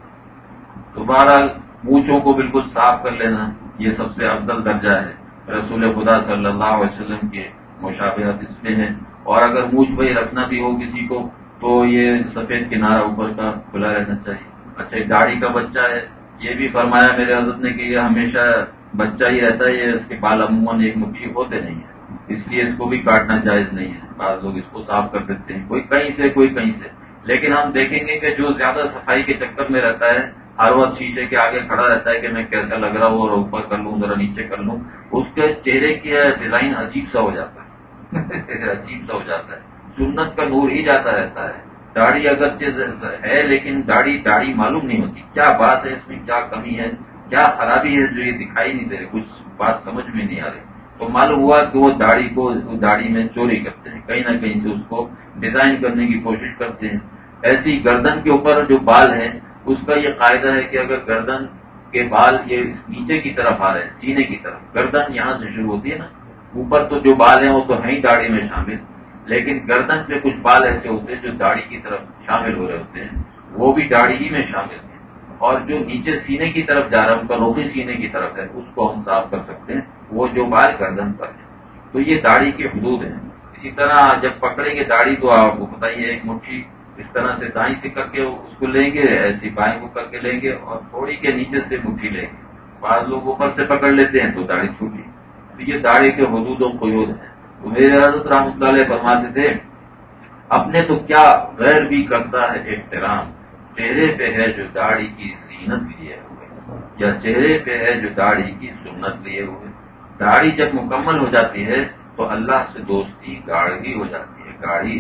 تو بہرحال مونچھوں کو بالکل صاف کر لینا یہ سب سے افضل درجہ ہے. رسول خدا صلی اللہ علیہ وسلم کے مشابہت اس میں ہے. اور اگر مونچھ بھائی رکھنا بھی ہو کسی کو تو یہ سفید کنارہ اوپر کا کھلا رہنا چاہیے. اچھا داڑھی کا بچہ ہے، یہ بھی فرمایا میرے حضرت نے کہ یہ ہمیشہ بچہ ہی رہتا ہے، یہ اس کے بال عموماً ایک مٹھی ہوتے نہیں ہیں، اس لیے اس کو بھی کاٹنا جائز نہیں ہے. بعض لوگ اس کو صاف کر دیتے ہیں، کوئی کہیں سے کوئی کہیں سے. لیکن ہم دیکھیں گے کہ جو زیادہ صفائی کے چکر میں رہتا ہے ہر وقت شیشے کے آگے کھڑا رہتا ہے کہ میں کیسا لگ رہا ہوں اور اوپر کر لوں ذرا نیچے کر لوں، اس کے چہرے کی ڈیزائن عجیب سا ہو جاتا ہے عجیب سا ہو جاتا ہے. سنت کا نور ہی جاتا رہتا ہے. داڑھی اگرچہ ہے لیکن داڑھی معلوم نہیں ہوتی کیا بات ہے اس میں، کیا کمی ہے، کیا خرابی ہے جو یہ دکھائی نہیں دے رہی، کچھ بات سمجھ میں نہیں آ رہی. تو معلوم ہوا کہ وہ داڑھی میں چوری کرتے ہیں، کہیں نہ کہیں سے اس کو ڈیزائن کرنے کی کوشش کرتے ہیں. ایسی گردن کے اوپر جو بال ہیں اس کا یہ قاعدہ ہے کہ اگر گردن کے بال یہ نیچے کی طرف آ رہے ہیں سینے کی طرف، گردن یہاں سے شروع ہوتی ہے نا، اوپر تو جو بال ہیں وہ تو ہیں داڑھی میں شامل، لیکن گردن پہ کچھ بال ایسے ہوتے ہیں جو داڑھی کی طرف شامل ہو رہے ہوتے ہیں، وہ بھی داڑھی ہی میں شامل ہیں. اور جو نیچے سینے کی طرف جا رہا ہے ان کا رخی سینے کی طرف ہے اس کو ہم صاف کر سکتے ہیں، وہ جو بال گردن پر ہے. تو یہ داڑھی کی حدود ہیں. اسی طرح جب پکڑیں گے داڑھی تو آپ کو بتائیے ایک مٹھی اس طرح سے دائیں سے کر کے اس کو لیں گے، ایسی بائیں کو کر کے لیں گے اور تھوڑی کے نیچے سے مٹھی لیں گے. بعض لوگ اوپر سے پکڑ لیتے ہیں تو داڑھی چھوٹی. تو یہ داڑھی کے حدود و قیود ہیں. تو میرے حضرت رحمۃ اللہ علیہ فرماتے تھے اپنے تو کیا غیر بھی کرتا ہے احترام، چہرے پہ ہے جو داڑھی کی زینت لیے ہوئے، یا چہرے پہ ہے جو داڑھی کی سنت لیے ہوئے. داڑھی جب مکمل ہو جاتی ہے تو اللہ سے دوستی گاڑھی ہو جاتی ہے، گاڑھی.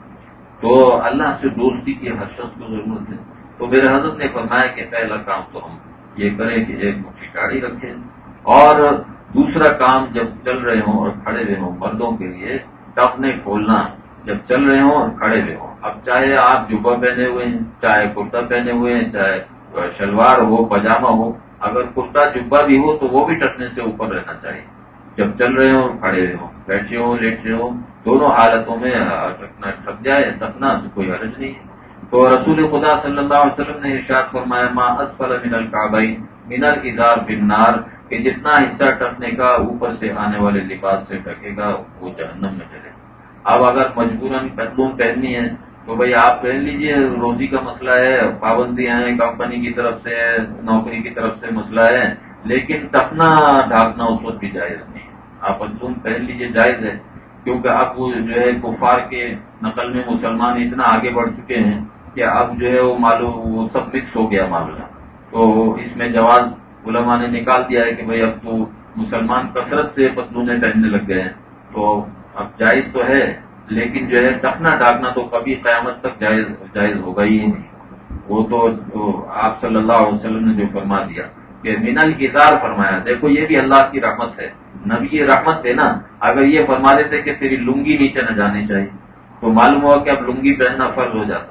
تو اللہ سے دوستی کی ہر شخص کو ضرورت ہے. تو میرے حضرت نے فرمایا کہ پہلا کام تو ہم یہ کریں کہ ایک مٹھی داڑھی رکھے. اور دوسرا کام جب چل رہے ہوں اور کھڑے ہوئے ہوں مردوں کے لیے ٹخنے کھولنا جب چل رہے ہوں اور کھڑے ہوئے ہوں. اب چاہے آپ جبہ پہنے ہوئے ہیں, چاہے کرتا پہنے ہوئے ہیں, چاہے شلوار ہو پاجامہ ہو, اگر کرتا جبہ بھی ہو تو وہ بھی ٹخنے سے اوپر رہنا چاہیے جب چل رہے ہوں اور کھڑے ہوئے ہوں, بیٹھے ہوں لیٹ رہے ہوں, دونوں حالتوں میں ٹکنا ٹھک جائے ٹکنا تو کوئی حرج نہیں ہے. تو رسول خدا صلی اللہ علیہ وسلم نے ارشاد فرمایا ما اسفل من الکعبین من الازار فی النار, کہ جتنا حصہ ٹکنے کا اوپر سے آنے والے لباس سے ٹکے گا وہ جہنم میں چلے گا. اب اگر مجبوراً پتلون پہننی ہے تو بھئی آپ پہن لیجئے, روزی کا مسئلہ ہے, پابندیاں ہیں کمپنی کی طرف سے, نوکری کی طرف سے مسئلہ ہے, لیکن ٹکنا ڈھانکنا اس وقت بھی جائز نہیں. آپ پتلون پہن لیجئے جائز ہے, کیونکہ اب وہ جو ہے کفار کے نقل میں مسلمان اتنا آگے بڑھ چکے ہیں کہ اب جو ہے وہ معلوم وہ سب مکس ہو گیا معاملہ. تو اس میں جواز علماء نے نکال دیا ہے کہ بھئی اب تو مسلمان کثرت سے پتلونے پہننے لگ گئے ہیں, تو اب جائز تو ہے, لیکن جو ہے ٹکنا ڈھانکنا تو کبھی قیامت تک جائز ہوگا ہی نہیں. وہ تو آپ صلی اللہ علیہ وسلم نے جو فرما دیا کہ من الازار فرمایا, دیکھو یہ بھی اللہ کی رحمت ہے, نبی یہ رحمت ہے نا. اگر یہ فرما دیتے کہ تیری لنگی نیچے نہ جانی چاہیے تو معلوم ہوا کہ اب لنگی پہننا فرض ہو جاتا.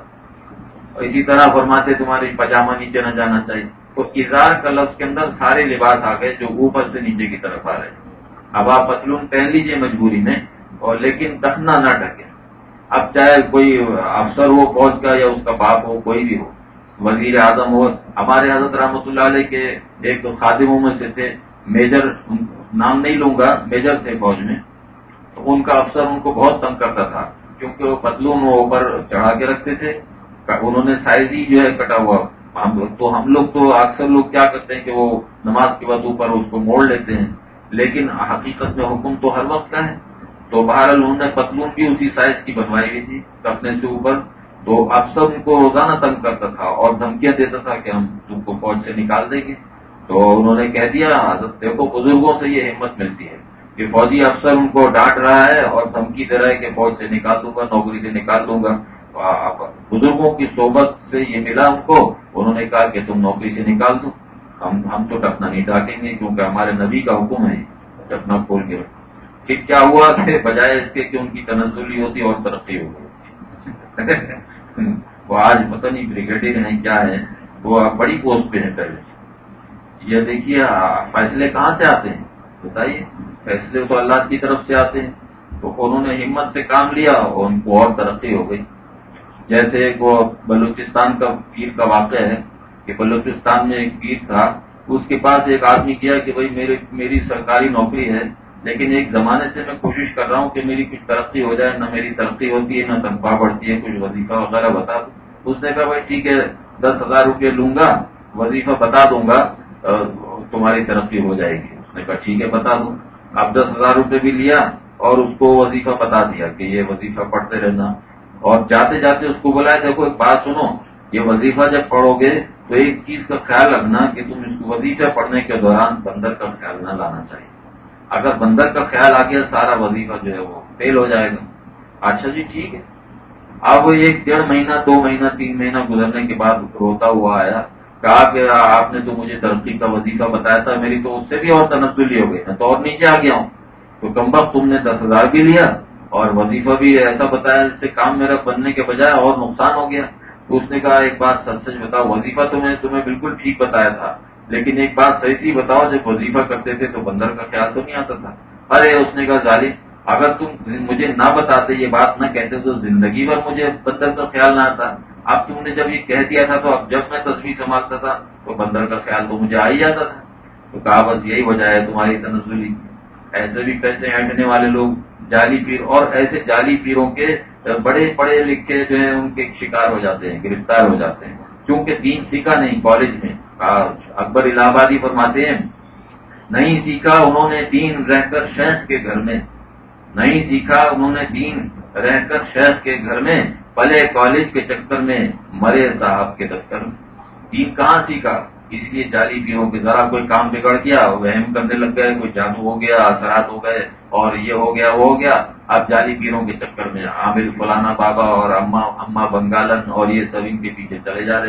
اسی طرح فرماتے تمہاری پاجامہ نیچے نہ جانا چاہیے. تو ازار کا لفظ کے اندر سارے لباس آ گئے جو اوپر سے نیچے کی طرف آ رہے ہیں. اب آپ پتلون پہن لیجئے مجبوری میں, اور لیکن ٹکنا نہ ڈھکے. اب چاہے کوئی افسر ہو فوج کا یا اس کا باپ ہو, کوئی بھی ہو, وزیر اعظم ہو. ہمارے حضرت رحمۃ اللہ علیہ کے ایک خادموں میں سے تھے میجر, نام نہیں لوں گا, میجر تھے فوج میں. تو ان کا افسر ان کو بہت تنگ کرتا تھا کیونکہ وہ پتلون وہ اوپر چڑھا کے رکھتے تھے. انہوں نے سائز ہی جو ہے کٹا ہوا. ہم لوگ تو اکثر لوگ کیا کرتے ہیں کہ وہ نماز کے بعد اوپر اس کو موڑ لیتے ہیں, لیکن حقیقت میں حکم تو ہر وقت کا ہے. تو بہرحال انہوں نے پتلون بھی اسی سائز کی بنوائی ہوئی تھی کپنے سے اوپر. تو افسر ان کو روزانہ تنگ کرتا تھا اور دھمکیاں دیتا تھا کہ ہم تم کو فوج سے نکال دیں گے. تو انہوں نے کہہ دیا, دیکھو بزرگوں سے یہ ہمت ملتی ہے کہ فوجی افسر ان کو ڈانٹ رہا ہے اور دھمکی دے رہا ہے کہ فوج سے نکال دوں گا, نوکری سے نکال دوں گا. بزرگوں کی صحبت سے یہ ملا ان کو, انہوں نے کہا کہ تم نوکری سے نکال دو, ہم تو ٹکنا نہیں ڈاکیں گے کیونکہ ہمارے نبی کا حکم ہے ٹکنا کھول کے رکھو. پھر کیا ہوا کہ بجائے اس کے کہ ان کی تنزلی ہوتی اور ترقی ہو گئی. وہ آج پتہ نہیں بریگیڈیئر ہیں کیا ہے, وہ بڑی پوسٹ پہ ہیں پہلے سے. یہ دیکھیے فیصلے کہاں سے آتے ہیں بتائیے, فیصلے تو اللہ کی طرف سے آتے ہیں. تو انہوں نے ہمت سے کام لیا اور ان کو اور ترقی ہو گئی. جیسے ایک وہ بلوچستان کا پیر کا واقعہ ہے کہ بلوچستان میں ایک پیر تھا, اس کے پاس ایک آدمی کیا کہ بھائی میری سرکاری نوکری ہے, لیکن ایک زمانے سے میں کوشش کر رہا ہوں کہ میری کچھ ترقی ہو جائے, نہ میری ترقی ہوتی ہے نہ تنخواہ بڑھتی ہے, کچھ وظیفہ وغیرہ بتا دو. اس نے کہا بھائی ٹھیک ہے 10,000 روپے لوں گا, وظیفہ بتا دوں گا, تمہاری ترقی ہو جائے گی. اس نے کہا ٹھیک ہے بتا دوں. اب 10,000 روپے بھی لیا اور اس کو وظیفہ بتا دیا کہ یہ وظیفہ پڑھتے رہنا. اور جاتے جاتے اس کو بلایا دیکھو ایک بات سنو, یہ وظیفہ جب پڑھو گے تو ایک چیز کا خیال رکھنا کہ تم اس وظیفہ پڑھنے کے دوران بندر کا خیال نہ لانا چاہیے. اگر بندر کا خیال آ گیا سارا وظیفہ جو ہے وہ فیل ہو جائے گا. اچھا جی ٹھیک ہے. اب 1-1.5 مہینہ 2 مہینہ 3 مہینہ گزرنے کے بعد روتا ہوا آیا, کہا کہ آپ نے تو مجھے ترقی کا وظیفہ بتایا تھا, میری تو اس سے بھی اور تنزلی ہو گئی, میں تو اور نیچے آ گیا ہوں. تو کم وقت تم نے 10,000 بھی لیا اور وظیفہ بھی ایسا بتایا جس سے کام میرا بننے کے بجائے اور نقصان ہو گیا. تو اس نے کہا ایک بات سچ سچ بتاؤ, وظیفہ تو میں تمہیں بالکل ٹھیک بتایا تھا, لیکن ایک بات صحیح سی بتاؤ, جب وظیفہ کرتے تھے تو بندر کا خیال تو نہیں آتا تھا. ارے اس نے کہا ظالم, اگر تم مجھے نہ بتاتے, یہ بات نہ کہتے تو زندگی بھر مجھے بندر کا خیال نہ آتا. اب تم نے جب یہ کہہ دیا تھا تو اب جب میں تصویر سنبھالتا تھا تو بندر کا خیال تو مجھے آ ہی جاتا تھا. تو کہا بس یہی وجہ ہے تمہاری تنزلی. ایسے بھی پیسے اینٹنے والے لوگ جعلی پیر, اور ایسے جعلی پیروں کے بڑے پڑھے لکھے جو ہیں ان کے شکار ہو جاتے ہیں, گرفتار ہو جاتے ہیں, کیونکہ دین سیکھا نہیں کالج میں. اکبر الہ آبادی فرماتے ہیں نہیں سیکھا انہوں نے دین رہ کر شیخ کے گھر میں, نہیں سیکھا انہوں نے دین رہ کر شیخ کے گھر میں, پلے کالج کے چکر میں مرے صاحب کے دفتر میں. دین کہاں سیکھا؟ اس لیے جعلی پیروں کے ذرا کوئی کام بگڑ گیا, وہم کرنے لگ گئے, کوئی جادو ہو گیا, اثرات ہو گئے, اور یہ ہو گیا وہ ہو گیا. اب جعلی پیروں کے چکر میں عامر فلانا بابا اور اما بنگالن اور یہ سب ان کے پیچھے چلے جا رہے ہیں.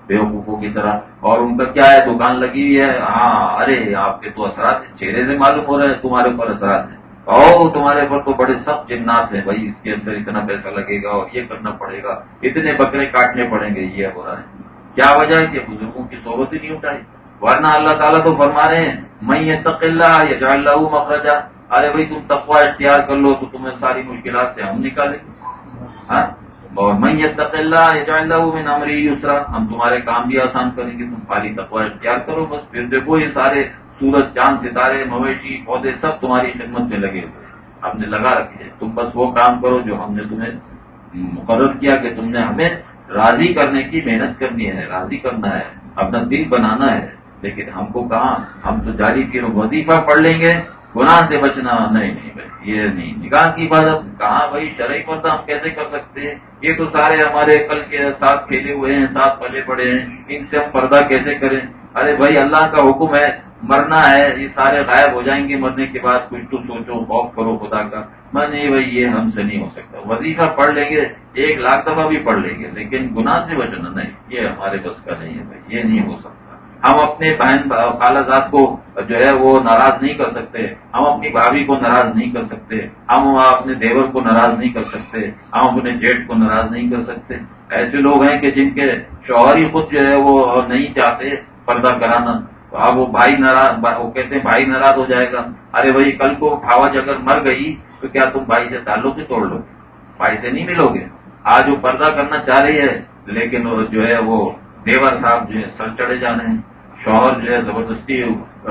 بیوقوفوں کی طرح. اور ان کا کیا ہے, دکان لگی ہوئی ہے, ہاں ارے آپ کے تو اثرات چہرے سے معلوم ہو رہے ہیں تمہارے اوپر اثرات ہیں, اور تمہارے اوپر تو بڑے سخت جنات ہیں بھائی, اس کے اندر اتنا پیسہ لگے گا اور یہ کرنا پڑے گا, اتنے بکرے کاٹنے پڑیں گے, یہ ہو رہا ہے. کیا وجہ ہے کہ بزرگوں کی صحبت ہی نہیں اٹھائی. ورنہ اللہ تعالیٰ تو فرما رہے ہیں من یتق اللہ یجعل لہ مخرجا. ارے بھائی تم تقوی اختیار کر لو تو تمہیں ساری مشکلات سے ہم نکالیں گے. ہاں, اور من یتق اللہ یجعل لہ من امرہ یسرا, ہم تمہارے کام بھی آسان کریں گے, تم خالی تقوی اختیار کرو بس. پھر دیکھو یہ سارے سورج چاند ستارے مویشی پودے سب تمہاری خدمت میں لگے ہوئے, ہم نے لگا رکھے, تم بس وہ کام کرو جو ہم نے تمہیں مقرر کیا کہ تم نے ہمیں راضی کرنے کی محنت کرنی ہے, راضی کرنا ہے, اپنا دل بنانا ہے. لیکن ہم کو کہاں, ہم تو جاری کی وظیفہ پڑھ لیں گے, گناہ سے بچنا نہیں بھائی, یہ نہیں. نکاح کی عبادت کہاں بھائی, شرعی پردہ ہم کیسے کر سکتے ہیں؟ یہ تو سارے ہمارے کل کے ساتھ کھیلے ہوئے ہیں, ساتھ پلے پڑے ہیں, ان سے ہم پردہ کیسے کریں؟ ارے بھائی اللہ کا حکم ہے, مرنا ہے, یہ سارے غائب ہو جائیں گے, مرنے کے بعد کچھ تو سوچو, خوف کرو خدا کا. نہیں بھائی یہ ہم سے نہیں ہو سکتا. وظیفہ پڑھ لیں گے, 1,00,000 دفعہ بھی پڑھ لیں گے, لیکن گناہ سے بچنا نہیں, یہ ہمارے بس کا نہیں ہے بھائی, یہ نہیں ہو سکتا. ہم اپنے بہن خالہ زاد کو جو ہے وہ ناراض نہیں کر سکتے, ہم اپنی بھابھی کو ناراض نہیں کر سکتے, ہم اپنے دیور کو ناراض نہیں کر سکتے, ہم اپنے جیٹ کو ناراض نہیں کر سکتے. ایسے لوگ ہیں کہ جن کے شوہر ہی خود جو ہے وہ نہیں چاہتے پردہ کرانا, تو اب وہ بھائی ناراض, وہ کہتے ہیں بھائی ناراض ہو جائے گا. ارے بھائی کل کو بھاوج اگر مر گئی تو کیا تم بھائی سے تعلق ہی توڑ لو گے؟ بھائی سے نہیں ملو گے. آج وہ پردہ کرنا چاہ رہی ہے, لیکن جو ہے وہ دیور صاحب جو ہے سر چڑھے جا رہے ہیں, شوہر جو ہے زبردستی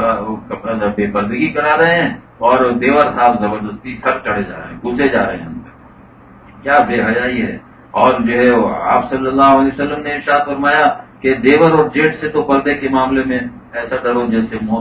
بے پردگی کرا رہے ہیں, اور دیور صاحب زبردستی سر چڑھے جا رہے ہیں, گھسے جا رہے ہیں اندر. کیا بے حیائی ہے. اور جو ہے آپ صلی اللہ علیہ وسلم نے ارشاد فرمایا کہ دیور اور جیٹ سے تو پردے کے معاملے میں ایسا ڈرو جیسے موت.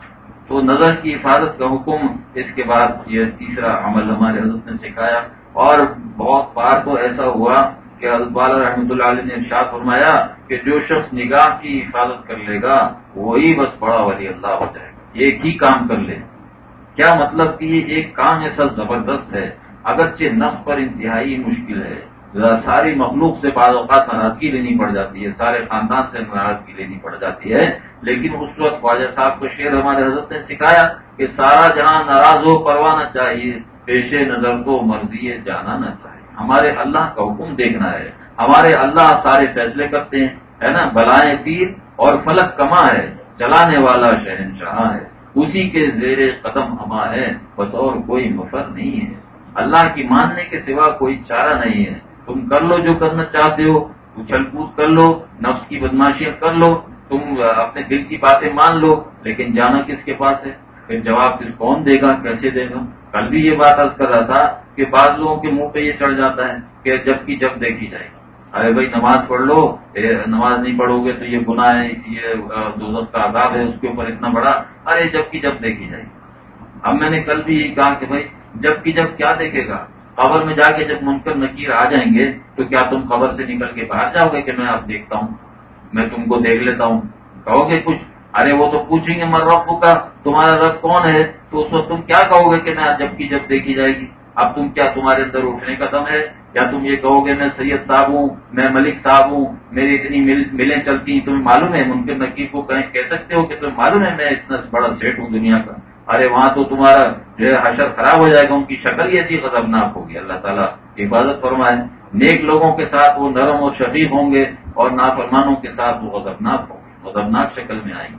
تو نظر کی حفاظت کا حکم, اس کے بعد یہ تیسرا عمل ہمارے حضرت نے سکھایا. اور بہت بار تو ایسا ہوا کہ حضرت والا رحمۃ اللہ علیہ نے ارشاد فرمایا کہ جو شخص نگاہ کی حفاظت کر لے گا وہی بس بڑا ولی اللہ ہو جائے گا. ایک ہی کام کر لے. کیا مطلب کہ یہ ایک کام ایسا زبردست ہے, اگرچہ نفس پر انتہائی مشکل ہے, ساری مخلوق سے بعض اوقات ناراضگی لینی پڑ جاتی ہے, سارے خاندان سے ناراضگی لینی پڑ جاتی ہے, لیکن اس وقت خواجہ صاحب کو شعر ہمارے حضرت نے سکھایا کہ سارا جہاں ناراض ہو پرواہ نہ چاہیے, پیش نظر تو مرضی جانا نہ چاہیے. ہمارے اللہ کا حکم دیکھنا ہے, ہمارے اللہ سارے فیصلے کرتے ہیں, ہے نا. بلائیں تیر اور فلک کما ہے, چلانے والا شہنشاہ ہے, اسی کے زیر قدم ہما ہے, بس اور کوئی مفر نہیں ہے. اللہ کی ماننے کے سوا کوئی چارہ نہیں ہے. تم کر لو جو کرنا چاہتے ہو, اچھل کود کر لو, نفس کی بدماشیاں کر لو, تم اپنے دل کی باتیں مان لو, لیکن جانا کس کے پاس ہے؟ پھر جواب کس کون دے گا, کیسے دے گا؟ کل بھی یہ بات عرض کر رہا تھا کہ بعض لوگوں کے منہ پہ یہ چڑھ جاتا ہے کہ جب کی جب دیکھی جائے گی. ارے بھائی نماز پڑھ لو, نماز نہیں پڑھو گے تو یہ گناہ ہے, یہ دوزخ کا عذاب ہے, اس کے اوپر اتنا بڑا. ارے جب کی جب دیکھی جائے گی. اب میں نے کل بھی یہ کہا کہ بھائی جب کی جب کیا دیکھے گا؟ قبر میں جا کے جب منکر نکیر آ جائیں گے تو کیا تم قبر سے نکل کے باہر جاؤ گے کہ میں آپ دیکھتا ہوں, میں تم کو دیکھ لیتا ہوں, کہو گے کچھ؟ ارے وہ تو پوچھیں گے من رب کا, تمہارا رب کون ہے؟ تو اس وقت تم کیا کہو گے کہ میں جب کی جب دیکھی جائے گی؟ اب تم کیا, تمہارے اندر اٹھنے کا دم ہے؟ کیا تم یہ کہو گے میں سید صاحب ہوں, میں ملک صاحب ہوں, میری اتنی ملیں چلتی ہیں, تمہیں معلوم ہے؟ منکر نکیر کو کہہ سکتے ہو کہ تمہیں معلوم ہے میں اتنا بڑا سیٹ ہوں دنیا کا؟ ارے وہاں تو تمہارا جو ہے حشر خراب ہو جائے گا, ان کی شکل ہی ایسی خطرناک ہوگی. اللہ تعالیٰ حفاظت فرمائے. نیک لوگوں کے ساتھ وہ نرم اور شفیق ہوں گے, اور نافرمانوں کے ساتھ وہ غضبناک ہوں گے, غضبناک شکل میں آئیں گے.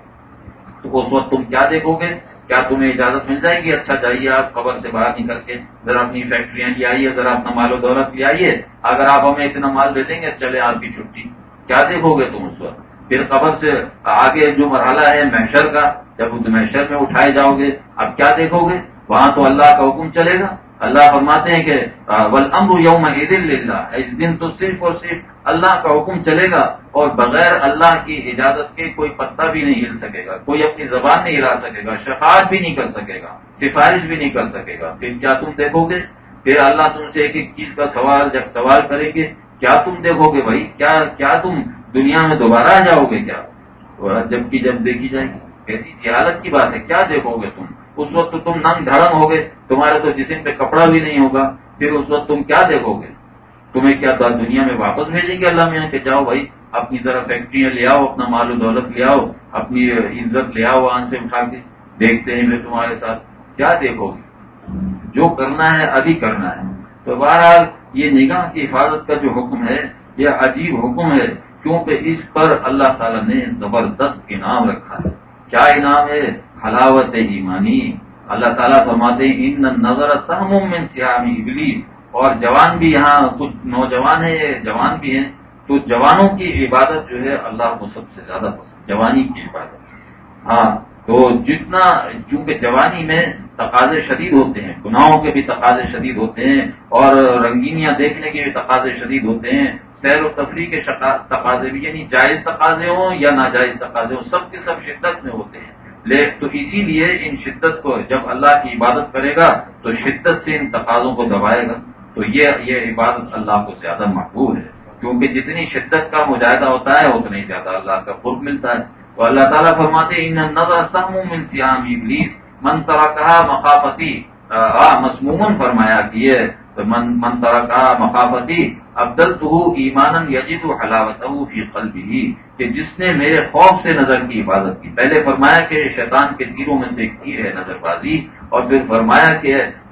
تو اس وقت تم کیا دیکھو گے؟ کیا تمہیں اجازت مل جائے گی اچھا جائیے آپ قبر سے باہر نکل کے ذرا اپنی فیکٹریاں لے آئیے, ذرا اپنا مال و دولت لے آئیے, اگر آپ ہمیں اتنا مال دے دیں گے چلے آپ کی چھٹی. کیا دیکھو گے تم اس وقت؟ پھر قبر سے آگے جو مرحلہ ہے محشر کا, جب محشر میں اٹھائے جاؤ گے اب کیا دیکھو گے؟ وہاں تو اللہ کا حکم چلے گا. اللہ فرماتے ہیں کہ والامر یومئذ للہ, اس دن تو صرف اور صرف اللہ کا حکم چلے گا, اور بغیر اللہ کی اجازت کے کوئی پتا بھی نہیں ہل سکے گا, کوئی اپنی زبان نہیں ہلا سکے گا, شفاعت بھی نہیں کر سکے گا, سفارش بھی نہیں کر سکے گا. پھر کیا تم دیکھو گے؟ پھر اللہ تم سے ایک ایک چیز کا جب سوال کریں گے, کیا تم دیکھو گے بھائی؟ کیا تم دنیا میں دوبارہ آ جاؤ گے کیا؟ جب کی جب دیکھی جائے گی. کیسی جہالت کی بات ہے, کیا دیکھو گے تم؟ اس وقت تو تم ننگ دھڑم ہوگے, تمہارے تو جسم پہ کپڑا بھی نہیں ہوگا, پھر اس وقت تم کیا دیکھو گے؟ تمہیں کیا دنیا میں واپس بھیجیں گے اللہ میاں کہ جاؤ بھائی اپنی طرف فیکٹریاں لے آؤ، اپنا مال و دولت لے آؤ، اپنی عزت لے آؤ وہاں سے اٹھا کے، دیکھتے ہیں میں تمہارے ساتھ کیا دیکھو گے، جو کرنا ہے ابھی کرنا ہے۔ تو بہرحال یہ نگاہ کی حفاظت کا جو حکم ہے یہ عجیب حکم ہے، کیونکہ اس پر اللہ تعالیٰ نے زبردست انعام رکھا ہے۔ کیا انعام ہے؟ حلاوت ایمانی۔ اللہ تعالیٰ فرماتے ہیں ان النظر سهم من سهام ابلیس، اور جوان بھی یہاں کچھ نوجوان ہیں، جوان بھی ہیں، تو جوانوں کی عبادت جو ہے اللہ کو سب سے زیادہ پسند، جوانی کی عبادت۔ ہاں، تو جتنا، چونکہ جوانی میں تقاضے شدید ہوتے ہیں، گناہوں کے بھی تقاضے شدید ہوتے ہیں، اور رنگینیاں دیکھنے کے بھی تقاضے شدید ہوتے ہیں، سیر و تفریح کے تقاضے بھی، یعنی جائز تقاضے ہوں یا ناجائز تقاضے ہوں، سب کے سب شدت میں ہوتے ہیں۔ تو اسی لیے ان شدت کو جب اللہ کی عبادت کرے گا تو شدت سے ان تقاضوں کو دبائے گا، تو یہ عبادت اللہ کو زیادہ محبوب ہے، کیونکہ جتنی شدت کا مجاہدہ ہوتا ہے اتنا ہی زیادہ اللہ کا قرب ملتا ہے۔ تو اللہ تعالیٰ فرماتے ہیں ان النظر سهم من سهام ابلیس من ترکها مخافتی، مسموماً فرمایا کہ یہ من ترکها مخافتی ابدلته ایمانا یجد حلاوته فی قلبه، کہ جس نے میرے خوف سے نظر کی حفاظت کی۔ پہلے فرمایا کہ شیطان کے تیروں میں سے ایک تیر ہے نظر بازی، اور پھر فرمایا کہ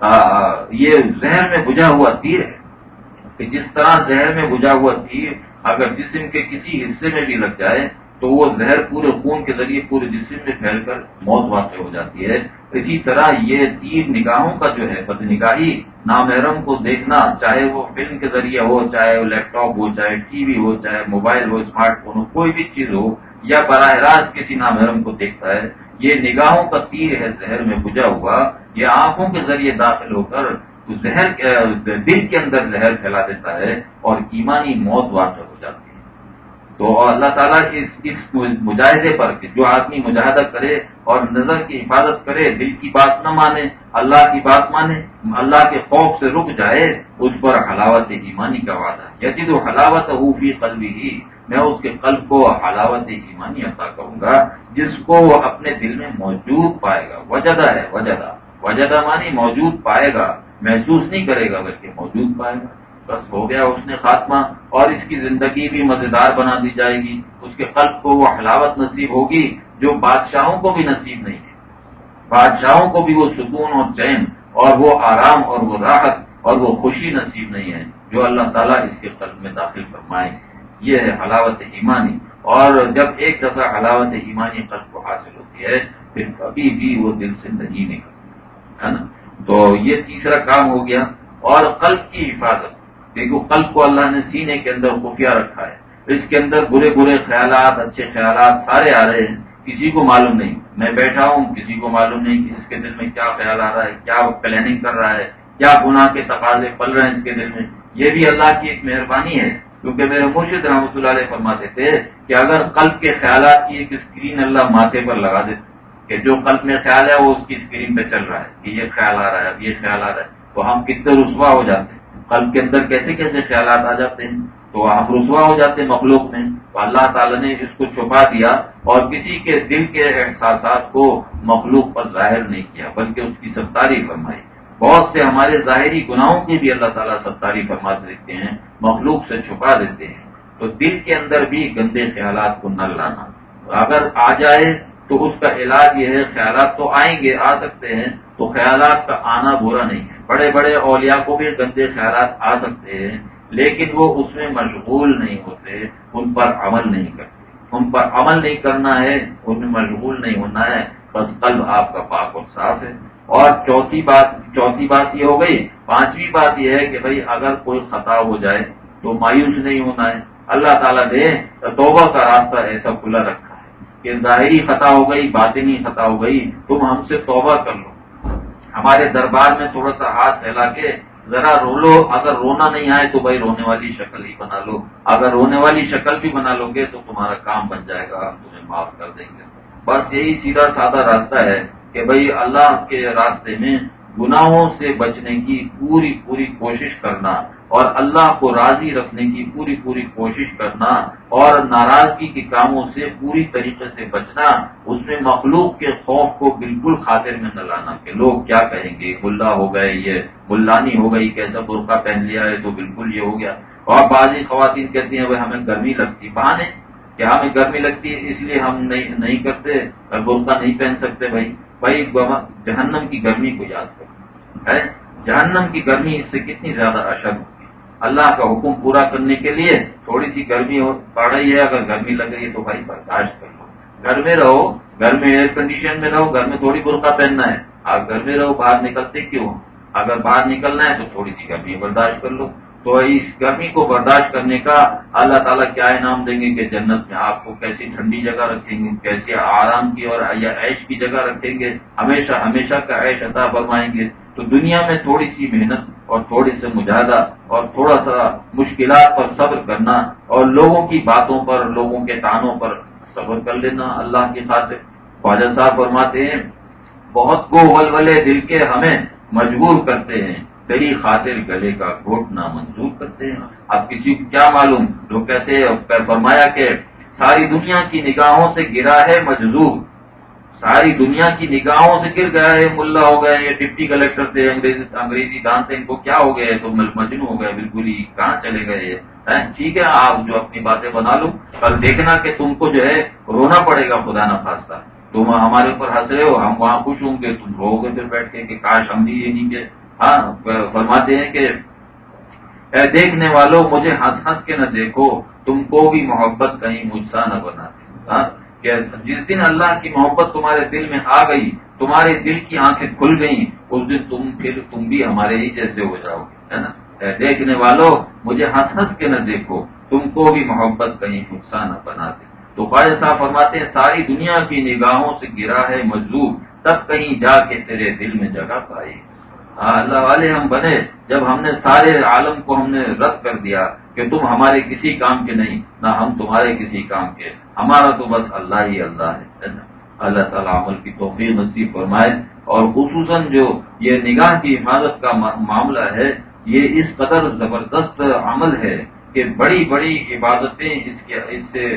یہ زہر میں بجھا ہوا تیر ہے، کہ جس طرح زہر میں بجھا ہوا تیر اگر جسم کے کسی حصے میں بھی لگ جائے تو وہ زہر پورے خون کے ذریعے پورے جسم میں پھیل کر موت واقع ہو جاتی ہے، اسی طرح یہ تیر نگاہوں کا جو ہے، بد نگاہی، نامحرم کو دیکھنا، چاہے وہ فلم کے ذریعے ہو، چاہے وہ لیپ ٹاپ ہو، چاہے ٹی وی ہو، چاہے موبائل ہو، اسمارٹ فون ہو، کوئی بھی چیز ہو، یا براہ راست کسی نامحرم کو دیکھتا ہے، یہ نگاہوں کا تیر ہے زہر میں بجھا ہوا، یہ آنکھوں کے ذریعے داخل ہو کر زہر دل کے اندر زہر پھیلا دیتا ہے اور ایمانی موت واقع ہو جاتی ہے۔ تو اللہ تعالیٰ اس مجاہدے پر کہ جو آدمی مجاہدہ کرے اور نظر کی حفاظت کرے، دل کی بات نہ مانے، اللہ کی بات مانے، اللہ کے خوف سے رک جائے، اس پر حلاوت ایمانی کا وعدہ ہے۔ یجد حلاوتہ فی قلبہ، میں اس کے قلب کو حلاوت ایمانی عطا کروں گا، جس کو وہ اپنے دل میں موجود پائے گا۔ وجدہ ہے، وجدہ مانی موجود پائے گا، محسوس نہیں کرے گا بلکہ موجود پائے گا۔ بس ہو گیا اس نے خاتمہ، اور اس کی زندگی بھی مزیدار بنا دی جائے گی، اس کے قلب کو وہ حلاوت نصیب ہوگی جو بادشاہوں کو بھی نصیب نہیں ہے۔ بادشاہوں کو بھی وہ سکون اور چین اور وہ آرام اور وہ راحت اور وہ خوشی نصیب نہیں ہے جو اللہ تعالیٰ اس کے قلب میں داخل فرمائے۔ یہ ہے حلاوت ایمانی، اور جب ایک دفعہ حلاوت ایمانی قلب کو حاصل ہوتی ہے پھر کبھی بھی وہ دل سے نہیں نکلتی ہے نا۔ تو یہ تیسرا کام ہو گیا۔ اور قلب کی حفاظت، دیکھو قلب کو اللہ نے سینے کے اندر خفیہ رکھا ہے، اس کے اندر برے برے خیالات، اچھے خیالات سارے آ رہے ہیں، کسی کو معلوم نہیں، میں بیٹھا ہوں کسی کو معلوم نہیں کہ اس کے دل میں کیا خیال آ رہا ہے، کیا پلاننگ کر رہا ہے، کیا گناہ کے تقاضے پل رہے ہیں اس کے دل میں۔ یہ بھی اللہ کی ایک مہربانی ہے، کیونکہ میرے مرشد رحمۃ اللہ علیہ فرماتے تھے کہ اگر قلب کے خیالات کی ایک اسکرین اللہ ماتھے پر لگا دیتے کہ جو قلب میں خیال ہے وہ اس کی اسکرین پہ چل رہا ہے کہ یہ خیال آ رہا ہے، اب یہ خیال آ رہا ہے، تو ہم کتنے رسوا ہو جاتے ہیں، قلب کے اندر کیسے کیسے خیالات آ جاتے ہیں، تو ہم رسوا ہو جاتے ہیں مخلوق میں۔ تو اللہ تعالیٰ نے اس کو چھپا دیا اور کسی کے دل کے احساسات کو مخلوق پر ظاہر نہیں کیا بلکہ اس کی ستاری فرمائی۔ بہت سے ہمارے ظاہری گناہوں کی بھی اللہ تعالیٰ ستاری فرما دیتے ہیں، مخلوق سے چھپا دیتے ہیں۔ تو دل کے اندر بھی گندے خیالات کو نہ لانا، اگر آ جائے تو اس کا علاج یہ ہے، خیالات تو آئیں گے، آ سکتے ہیں، تو خیالات کا آنا برا نہیں ہے، بڑے بڑے اولیاء کو بھی گندے خیالات آ سکتے ہیں، لیکن وہ اس میں مشغول نہیں ہوتے، ان پر عمل نہیں کرتے، ان پر عمل نہیں کرنا ہے، ان میں مشغول نہیں ہونا ہے، بس قلب آپ کا پاک اور صاف ہے۔ اور چوتھی بات یہ ہو گئی۔ پانچویں بات یہ ہے کہ بھئی اگر کوئی خطا ہو جائے تو مایوس نہیں ہونا ہے، اللہ تعالیٰ نے توبہ کا راستہ ایسا کھلا رکھا ہے کہ ظاہری خطا ہو گئی، باطنی خطا ہو گئی، تم ہم سے توبہ کر لو، ہمارے دربار میں تھوڑا سا ہاتھ پھیلا کے ذرا رو لو، اگر رونا نہیں آئے تو بھائی رونے والی شکل ہی بنا لو، اگر رونے والی شکل بھی بنا لو گے تو تمہارا کام بن جائے گا، ہم تمہیں معاف کر دیں گے۔ بس یہی سیدھا سادہ راستہ ہے کہ بھئی اللہ کے راستے میں گناہوں سے بچنے کی پوری پوری کوشش کرنا اور اللہ کو راضی رکھنے کی پوری پوری کوشش کرنا اور ناراضگی کے کاموں سے پوری طریقے سے بچنا، اس میں مخلوق کے خوف کو بالکل خاطر میں نہ لانا کہ لوگ کیا کہیں گے، ملا ہو گئے، یہ ملانی ہو گئی، کیسا برقع پہن لیا ہے تو بالکل یہ ہو گیا، اور بعض خواتین کہتی ہیں ہمیں گرمی لگتی، بہانے کیا ہمیں گرمی لگتی ہے اس لیے ہم نہیں کرتے، برقع نہیں پہن سکتے. بھائی جہنم کی گرمی کو یاد کرو، ہے جہنم کی گرمی اس سے کتنی زیادہ اشد ہوگی. اللہ کا حکم پورا کرنے کے لیے تھوڑی سی گرمی پڑ رہی ہے، اگر گرمی لگ رہی ہے تو بھائی برداشت کر لو، گھر میں رہو، گھر میں ایئر کنڈیشن میں رہو، گھر میں تھوڑی برقع پہننا ہے. آپ گھر میں رہو، باہر نکلتے کیوں؟ اگر باہر نکلنا ہے تو تھوڑی سی گرمی برداشت کر لو. تو اس گرمی کو برداشت کرنے کا اللہ تعالیٰ کیا انعام دیں گے کہ جنت میں آپ کو کیسی ٹھنڈی جگہ رکھیں گے، کیسی آرام کی اور یا عیش کی جگہ رکھیں گے، ہمیشہ ہمیشہ کا عیش عطا فرمائیں گے. تو دنیا میں تھوڑی سی محنت اور تھوڑی سے مجاہدہ اور تھوڑا سا مشکلات پر صبر کرنا اور لوگوں کی باتوں پر، لوگوں کے تانوں پر صبر کر لینا اللہ کی خاطر. خواجہ صاحب فرماتے ہیں بہت کو ولولے دل کے ہمیں مجبور کرتے ہیں، تیری خاطر گلے کا گھوٹنا منظور کرتے ہیں. اب کسی کو کیا معلوم، جو کہتے فرمایا کہ ساری دنیا کی نگاہوں سے گرا ہے مجذوب، ساری دنیا کی نگاہوں سے گر گیا ہے، ملا ہو گئے، یہ ڈپٹی کلیکٹر تھے، انگریزی دان تھے، ان کو کیا ہو گئے تو مجنون ہو گئے، بالکل ہی کہاں چلے گئے. ٹھیک ہے آپ جو اپنی باتیں بنا لو، پر دیکھنا کہ تم کو جو ہے رونا پڑے گا خدا نہ خواستہ. تم ہمارے اوپر ہنس رہے ہو، ہم وہاں خوش ہوں گے، تم رو گے پھر بیٹھ کے کہ کاش ہم بھی یہ نہیں کہ. ہاں فرماتے ہیں کہ اے دیکھنے والوں مجھے ہنس ہنس کے نہ دیکھو، تم کو بھی محبت کہیں مجھ سا نہ بنا. کہ جس دن اللہ کی محبت تمہارے دل میں آ گئی، تمہارے دل کی آنکھیں کھل گئیں، اس دن تم بھی ہمارے ہی جیسے ہو جاؤ گے، ہے نا. اے دیکھنے والوں مجھے ہنس ہنس کے نہ دیکھو، تم کو بھی محبت کہیں مجھ سا نہ بنا دے. تو خواجہ صاحب فرماتے ہیں ساری دنیا کی نگاہوں سے گرا ہے مجذوب، تب کہیں جا کے تیرے دل میں جگہ پائی. اللہ والے ہم بنے جب ہم نے سارے عالم کو ہم نے رد کر دیا کہ تم ہمارے کسی کام کے نہیں، نہ ہم تمہارے کسی کام کے، ہمارا تو بس اللہ ہی اللہ ہے. اللہ تعالیٰ عمل کی توفیق نصیب فرمائے. اور خصوصاً جو یہ نگاہ کی حفاظت کا معاملہ ہے، یہ اس قدر زبردست عمل ہے کہ بڑی بڑی عبادتیں اس سے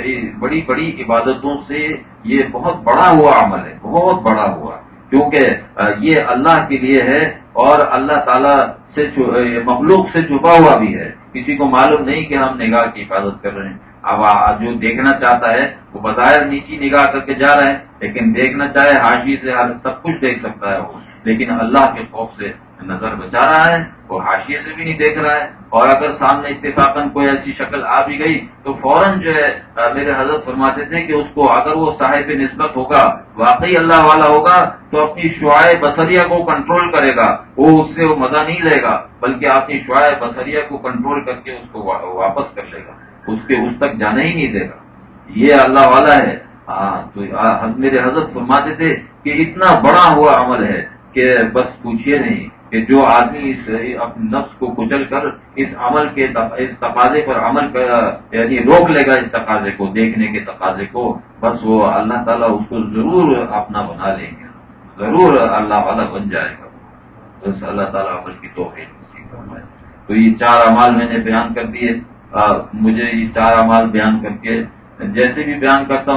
بڑی بڑی عبادتوں سے یہ بہت بڑا ہوا عمل ہے، بہت بڑا ہوا، کیونکہ یہ اللہ کے لیے ہے اور اللہ تعالیٰ سے مخلوق سے چھپا ہوا بھی ہے. کسی کو معلوم نہیں کہ ہم نگاہ کی حفاظت کر رہے ہیں. اب جو دیکھنا چاہتا ہے وہ بظاہر نیچی نگاہ کر کے جا رہا ہے، لیکن دیکھنا چاہے حاشی سے سب کچھ دیکھ سکتا ہے وہ، لیکن اللہ کے خوف سے نظر بچا رہا ہے، وہ حاشیے سے بھی نہیں دیکھ رہا ہے. اور اگر سامنے اتفاقاً کوئی ایسی شکل آ بھی گئی تو فوراً جو ہے میرے حضرت فرماتے تھے کہ اس کو اگر وہ صاحب نسبت ہوگا، واقعی اللہ والا ہوگا، تو اپنی شعاع بصریہ کو کنٹرول کرے گا، وہ اس سے مزہ نہیں لے گا، بلکہ اپنی شعاع بصریہ کو کنٹرول کر کے اس کو واپس کر لے گا، اس تک جانے ہی نہیں دے گا. یہ اللہ والا ہے. تو میرے حضرت فرماتے تھے کہ اتنا بڑا ہوا عمل ہے کہ بس پوچھئے نہیں، کہ جو آدمی اپنے نفس کو کچل کر اس عمل کے اس تقاضے پر عمل یعنی روک لے گا، اس تقاضے کو دیکھنے کے تقاضے کو، بس وہ اللہ تعالیٰ اس کو ضرور اپنا بنا لیں گے، ضرور اللہ والا بن جائے گا. بس اللہ تعالیٰ عمل کی توفیق نصیب فرمائے. تو یہ 4 اعمال میں نے بیان کر دیے. مجھے یہ 4 اعمال بیان کر کے جیسے بھی بیان کرتا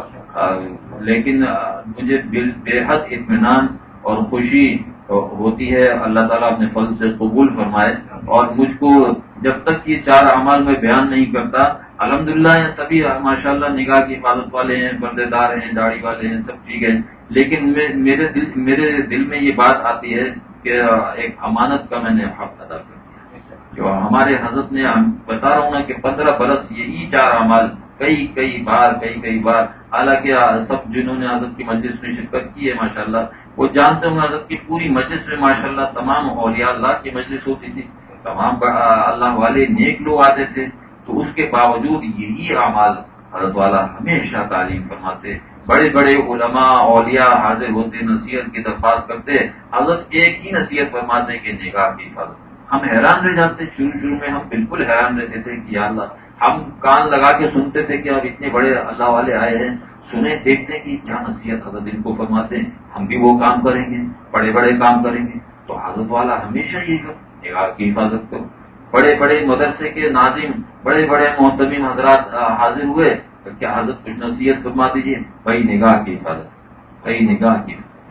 ہوں لیکن مجھے بے حد اطمینان اور خوشی ہوتی ہے. اللہ تعالیٰ اپنے فضل سے قبول فرمائے. اور مجھ کو جب تک یہ 4 اعمال میں بیان نہیں کرتا، الحمدللہ یہ سبھی ماشاءاللہ نگاہ کی حفاظت والے ہیں، پردے دار ہیں، داڑھی والے ہیں، سب ٹھیک ہے، لیکن میرے دل میں یہ بات آتی ہے کہ ایک امانت کا میں نے حق ادا کر دیا. جو ہمارے حضرت نے بتا رہا ہوں نا کہ 15 برس یہی 4 اعمال کئی بار حالانکہ سب جنہوں نے حضرت کی مجلس میں شرکت کی ہے ماشاءاللہ وہ جانتے ہوں حضرت کی پوری مجلس میں ماشاءاللہ تمام اولیاء اللہ کی مجلس ہوتی تھی، تمام اللہ والے نیک لوگ آتے تھے، تو اس کے باوجود یہی اعمال حضرت والا ہمیشہ تعلیم فرماتے. بڑے بڑے علماء اولیاء حاضر ہوتے، نصیحت کی درخواست کرتے، حضرت ایک ہی نصیحت فرماتے کہ نگاہ کی حفاظت. ہم حیران رہ جاتے، شروع میں ہم بالکل حیران رہتے تھے کہ یا اللہ، ہم کان لگا کے سنتے تھے کہ اب اتنے بڑے اللہ والے آئے ہیں، سنیں دیکھتے کہ کیا نصیحت حضرت ان کو فرماتے ہیں، ہم بھی وہ کام کریں گے، بڑے بڑے کام کریں گے. تو حضرت والا ہمیشہ یہ نگاہ کی حفاظت کرو. بڑے بڑے مدرسے کے ناظم، بڑے بڑے محتمم حضرات حاضر ہوئے، کیا حضرت کچھ نصیحت فرما دیجیے، بھائی نگاہ کی حفاظت، بھائی نگاہ کی.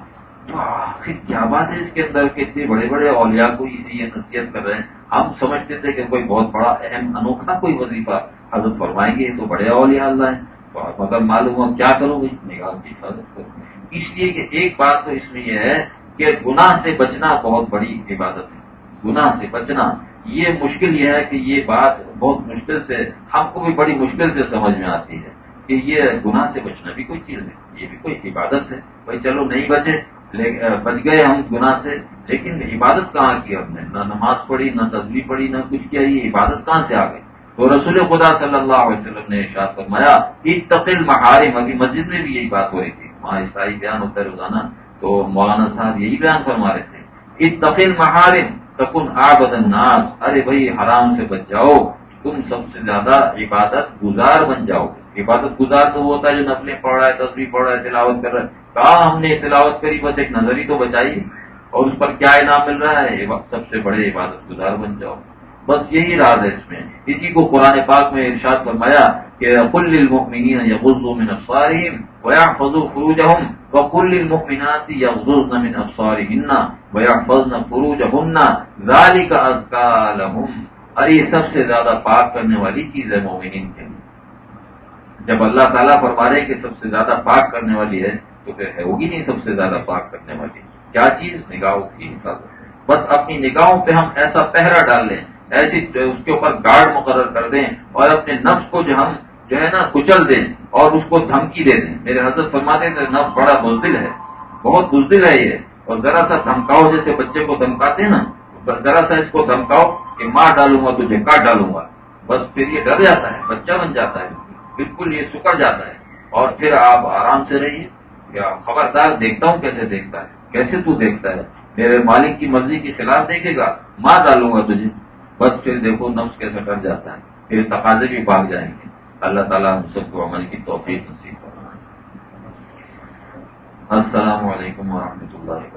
تو آخر کیا بات ہے اس کے اندر کہ اتنے بڑے بڑے اولیاء کو یہ نصیحت کر رہے ہیں. ہم سمجھتے تھے کہ کوئی بہت بڑا اہم انوکھا کوئی وظیفہ حضرت فرمائیں گے تو بڑے اولیاء اللہ ہیں. تو مگر معلوم ہو کیا کروں گی نگاہ کی حفاظت کروں. اس لیے کہ ایک بات تو اس میں یہ ہے کہ گناہ سے بچنا بہت بڑی عبادت ہے. گناہ سے بچنا یہ مشکل یہ ہے کہ یہ بات بہت مشکل سے ہم کو بھی بڑی مشکل سے سمجھ میں آتی ہے کہ یہ گناہ سے بچنا بھی کوئی چیز ہے, یہ بھی کوئی عبادت ہے. بھائی چلو نہیں بچے, بچ گئے ہم گناہ سے, لیکن عبادت کہاں کی ہم نے؟ نہ نماز پڑھی, نہ تسبیح پڑھی, نہ کچھ کیا. یہ عبادت کہاں سے آ گئی؟ تو رسول خدا صلی اللہ علیہ وسلم نے ارشاد فرمایا اتق المحارم. ابھی مسجد میں بھی یہی بات ہو رہی تھی, وہاں عیسائی بیان ہوتا ہے روزانہ, تو مولانا صاحب یہی بیان فرما رہے تھے اتق المحارم تکن عابد الناس. ارے بھائی حرام سے بچ جاؤ, تم سب سے زیادہ عبادت گزار بن جاؤ. عبادت گزار تو وہ ہوتا ہے جو نفلیں پڑھ رہا ہے, تصویر پڑھ رہا ہے, تلاوت کر رہا ہے. کہاں ہم نے تلاوت کری, بس ایک نظر ہی تو بچائی, اور اس پر کیا انعام مل رہا ہے؟ سب سے بڑے عبادت گزار بن جاؤ. بس یہی راز ہے اس میں. اسی کو قرآن پاک میں ارشاد فرمایا کہ قل للمؤمنین یغضوا من ابصارهم ويحفظوا فروجهم وقل للمؤمنات یغضضن من ابصارهن ويحفظن فروجهن ذلك ازکى لهم. اور یہ سب سے زیادہ پاک کرنے والی چیز ہے مومنین کے لیے. جب اللہ تعالیٰ فرما رہے کہ سب سے زیادہ پاک کرنے والی ہے, تو پھر ہے ہوگی نہیں سب سے زیادہ پاک کرنے والی کیا چیز؟ نگاہوں کی حفاظت. بس اپنی نگاہوں پہ ہم ایسا پہرا ڈال لیں, ایسی اس کے اوپر گارڈ مقرر کر دیں, اور اپنے نفس کو ہم جو ہے نا کچل دیں اور اس کو دھمکی دے دیں. میرے حضرت فرماتے ہیں نفس بڑا بزدل ہے, بہت بزدل ہے یہ, اور ذرا سا دھمکاؤ, جیسے بچے کو دھمکاتے ہیں نا, ذرا سا اس کو دھمکاؤ کہ مار ڈالوں گا تجھے, کاٹ ڈالوں گا, بس پھر یہ ڈر جاتا ہے, بچہ بن جاتا ہے, بالکل یہ سکڑ جاتا ہے. اور پھر آپ آرام سے رہیے. یا خبردار, دیکھتا ہوں کیسے دیکھتا ہے, کیسے تو دیکھتا ہے, میرے مالک کی مرضی کے خلاف دیکھے گا, مار ڈالوں گا تجھے. بس پھر دیکھو نفس کیسا ڈر جاتا ہے, پھر تقاضے بھی بھاگ جائیں گے. اللہ تعالیٰ ہم سب کو عمل کی توفیق نصیب فرمائے. السلام علیکم ورحمۃ اللہ وبرکاتہ.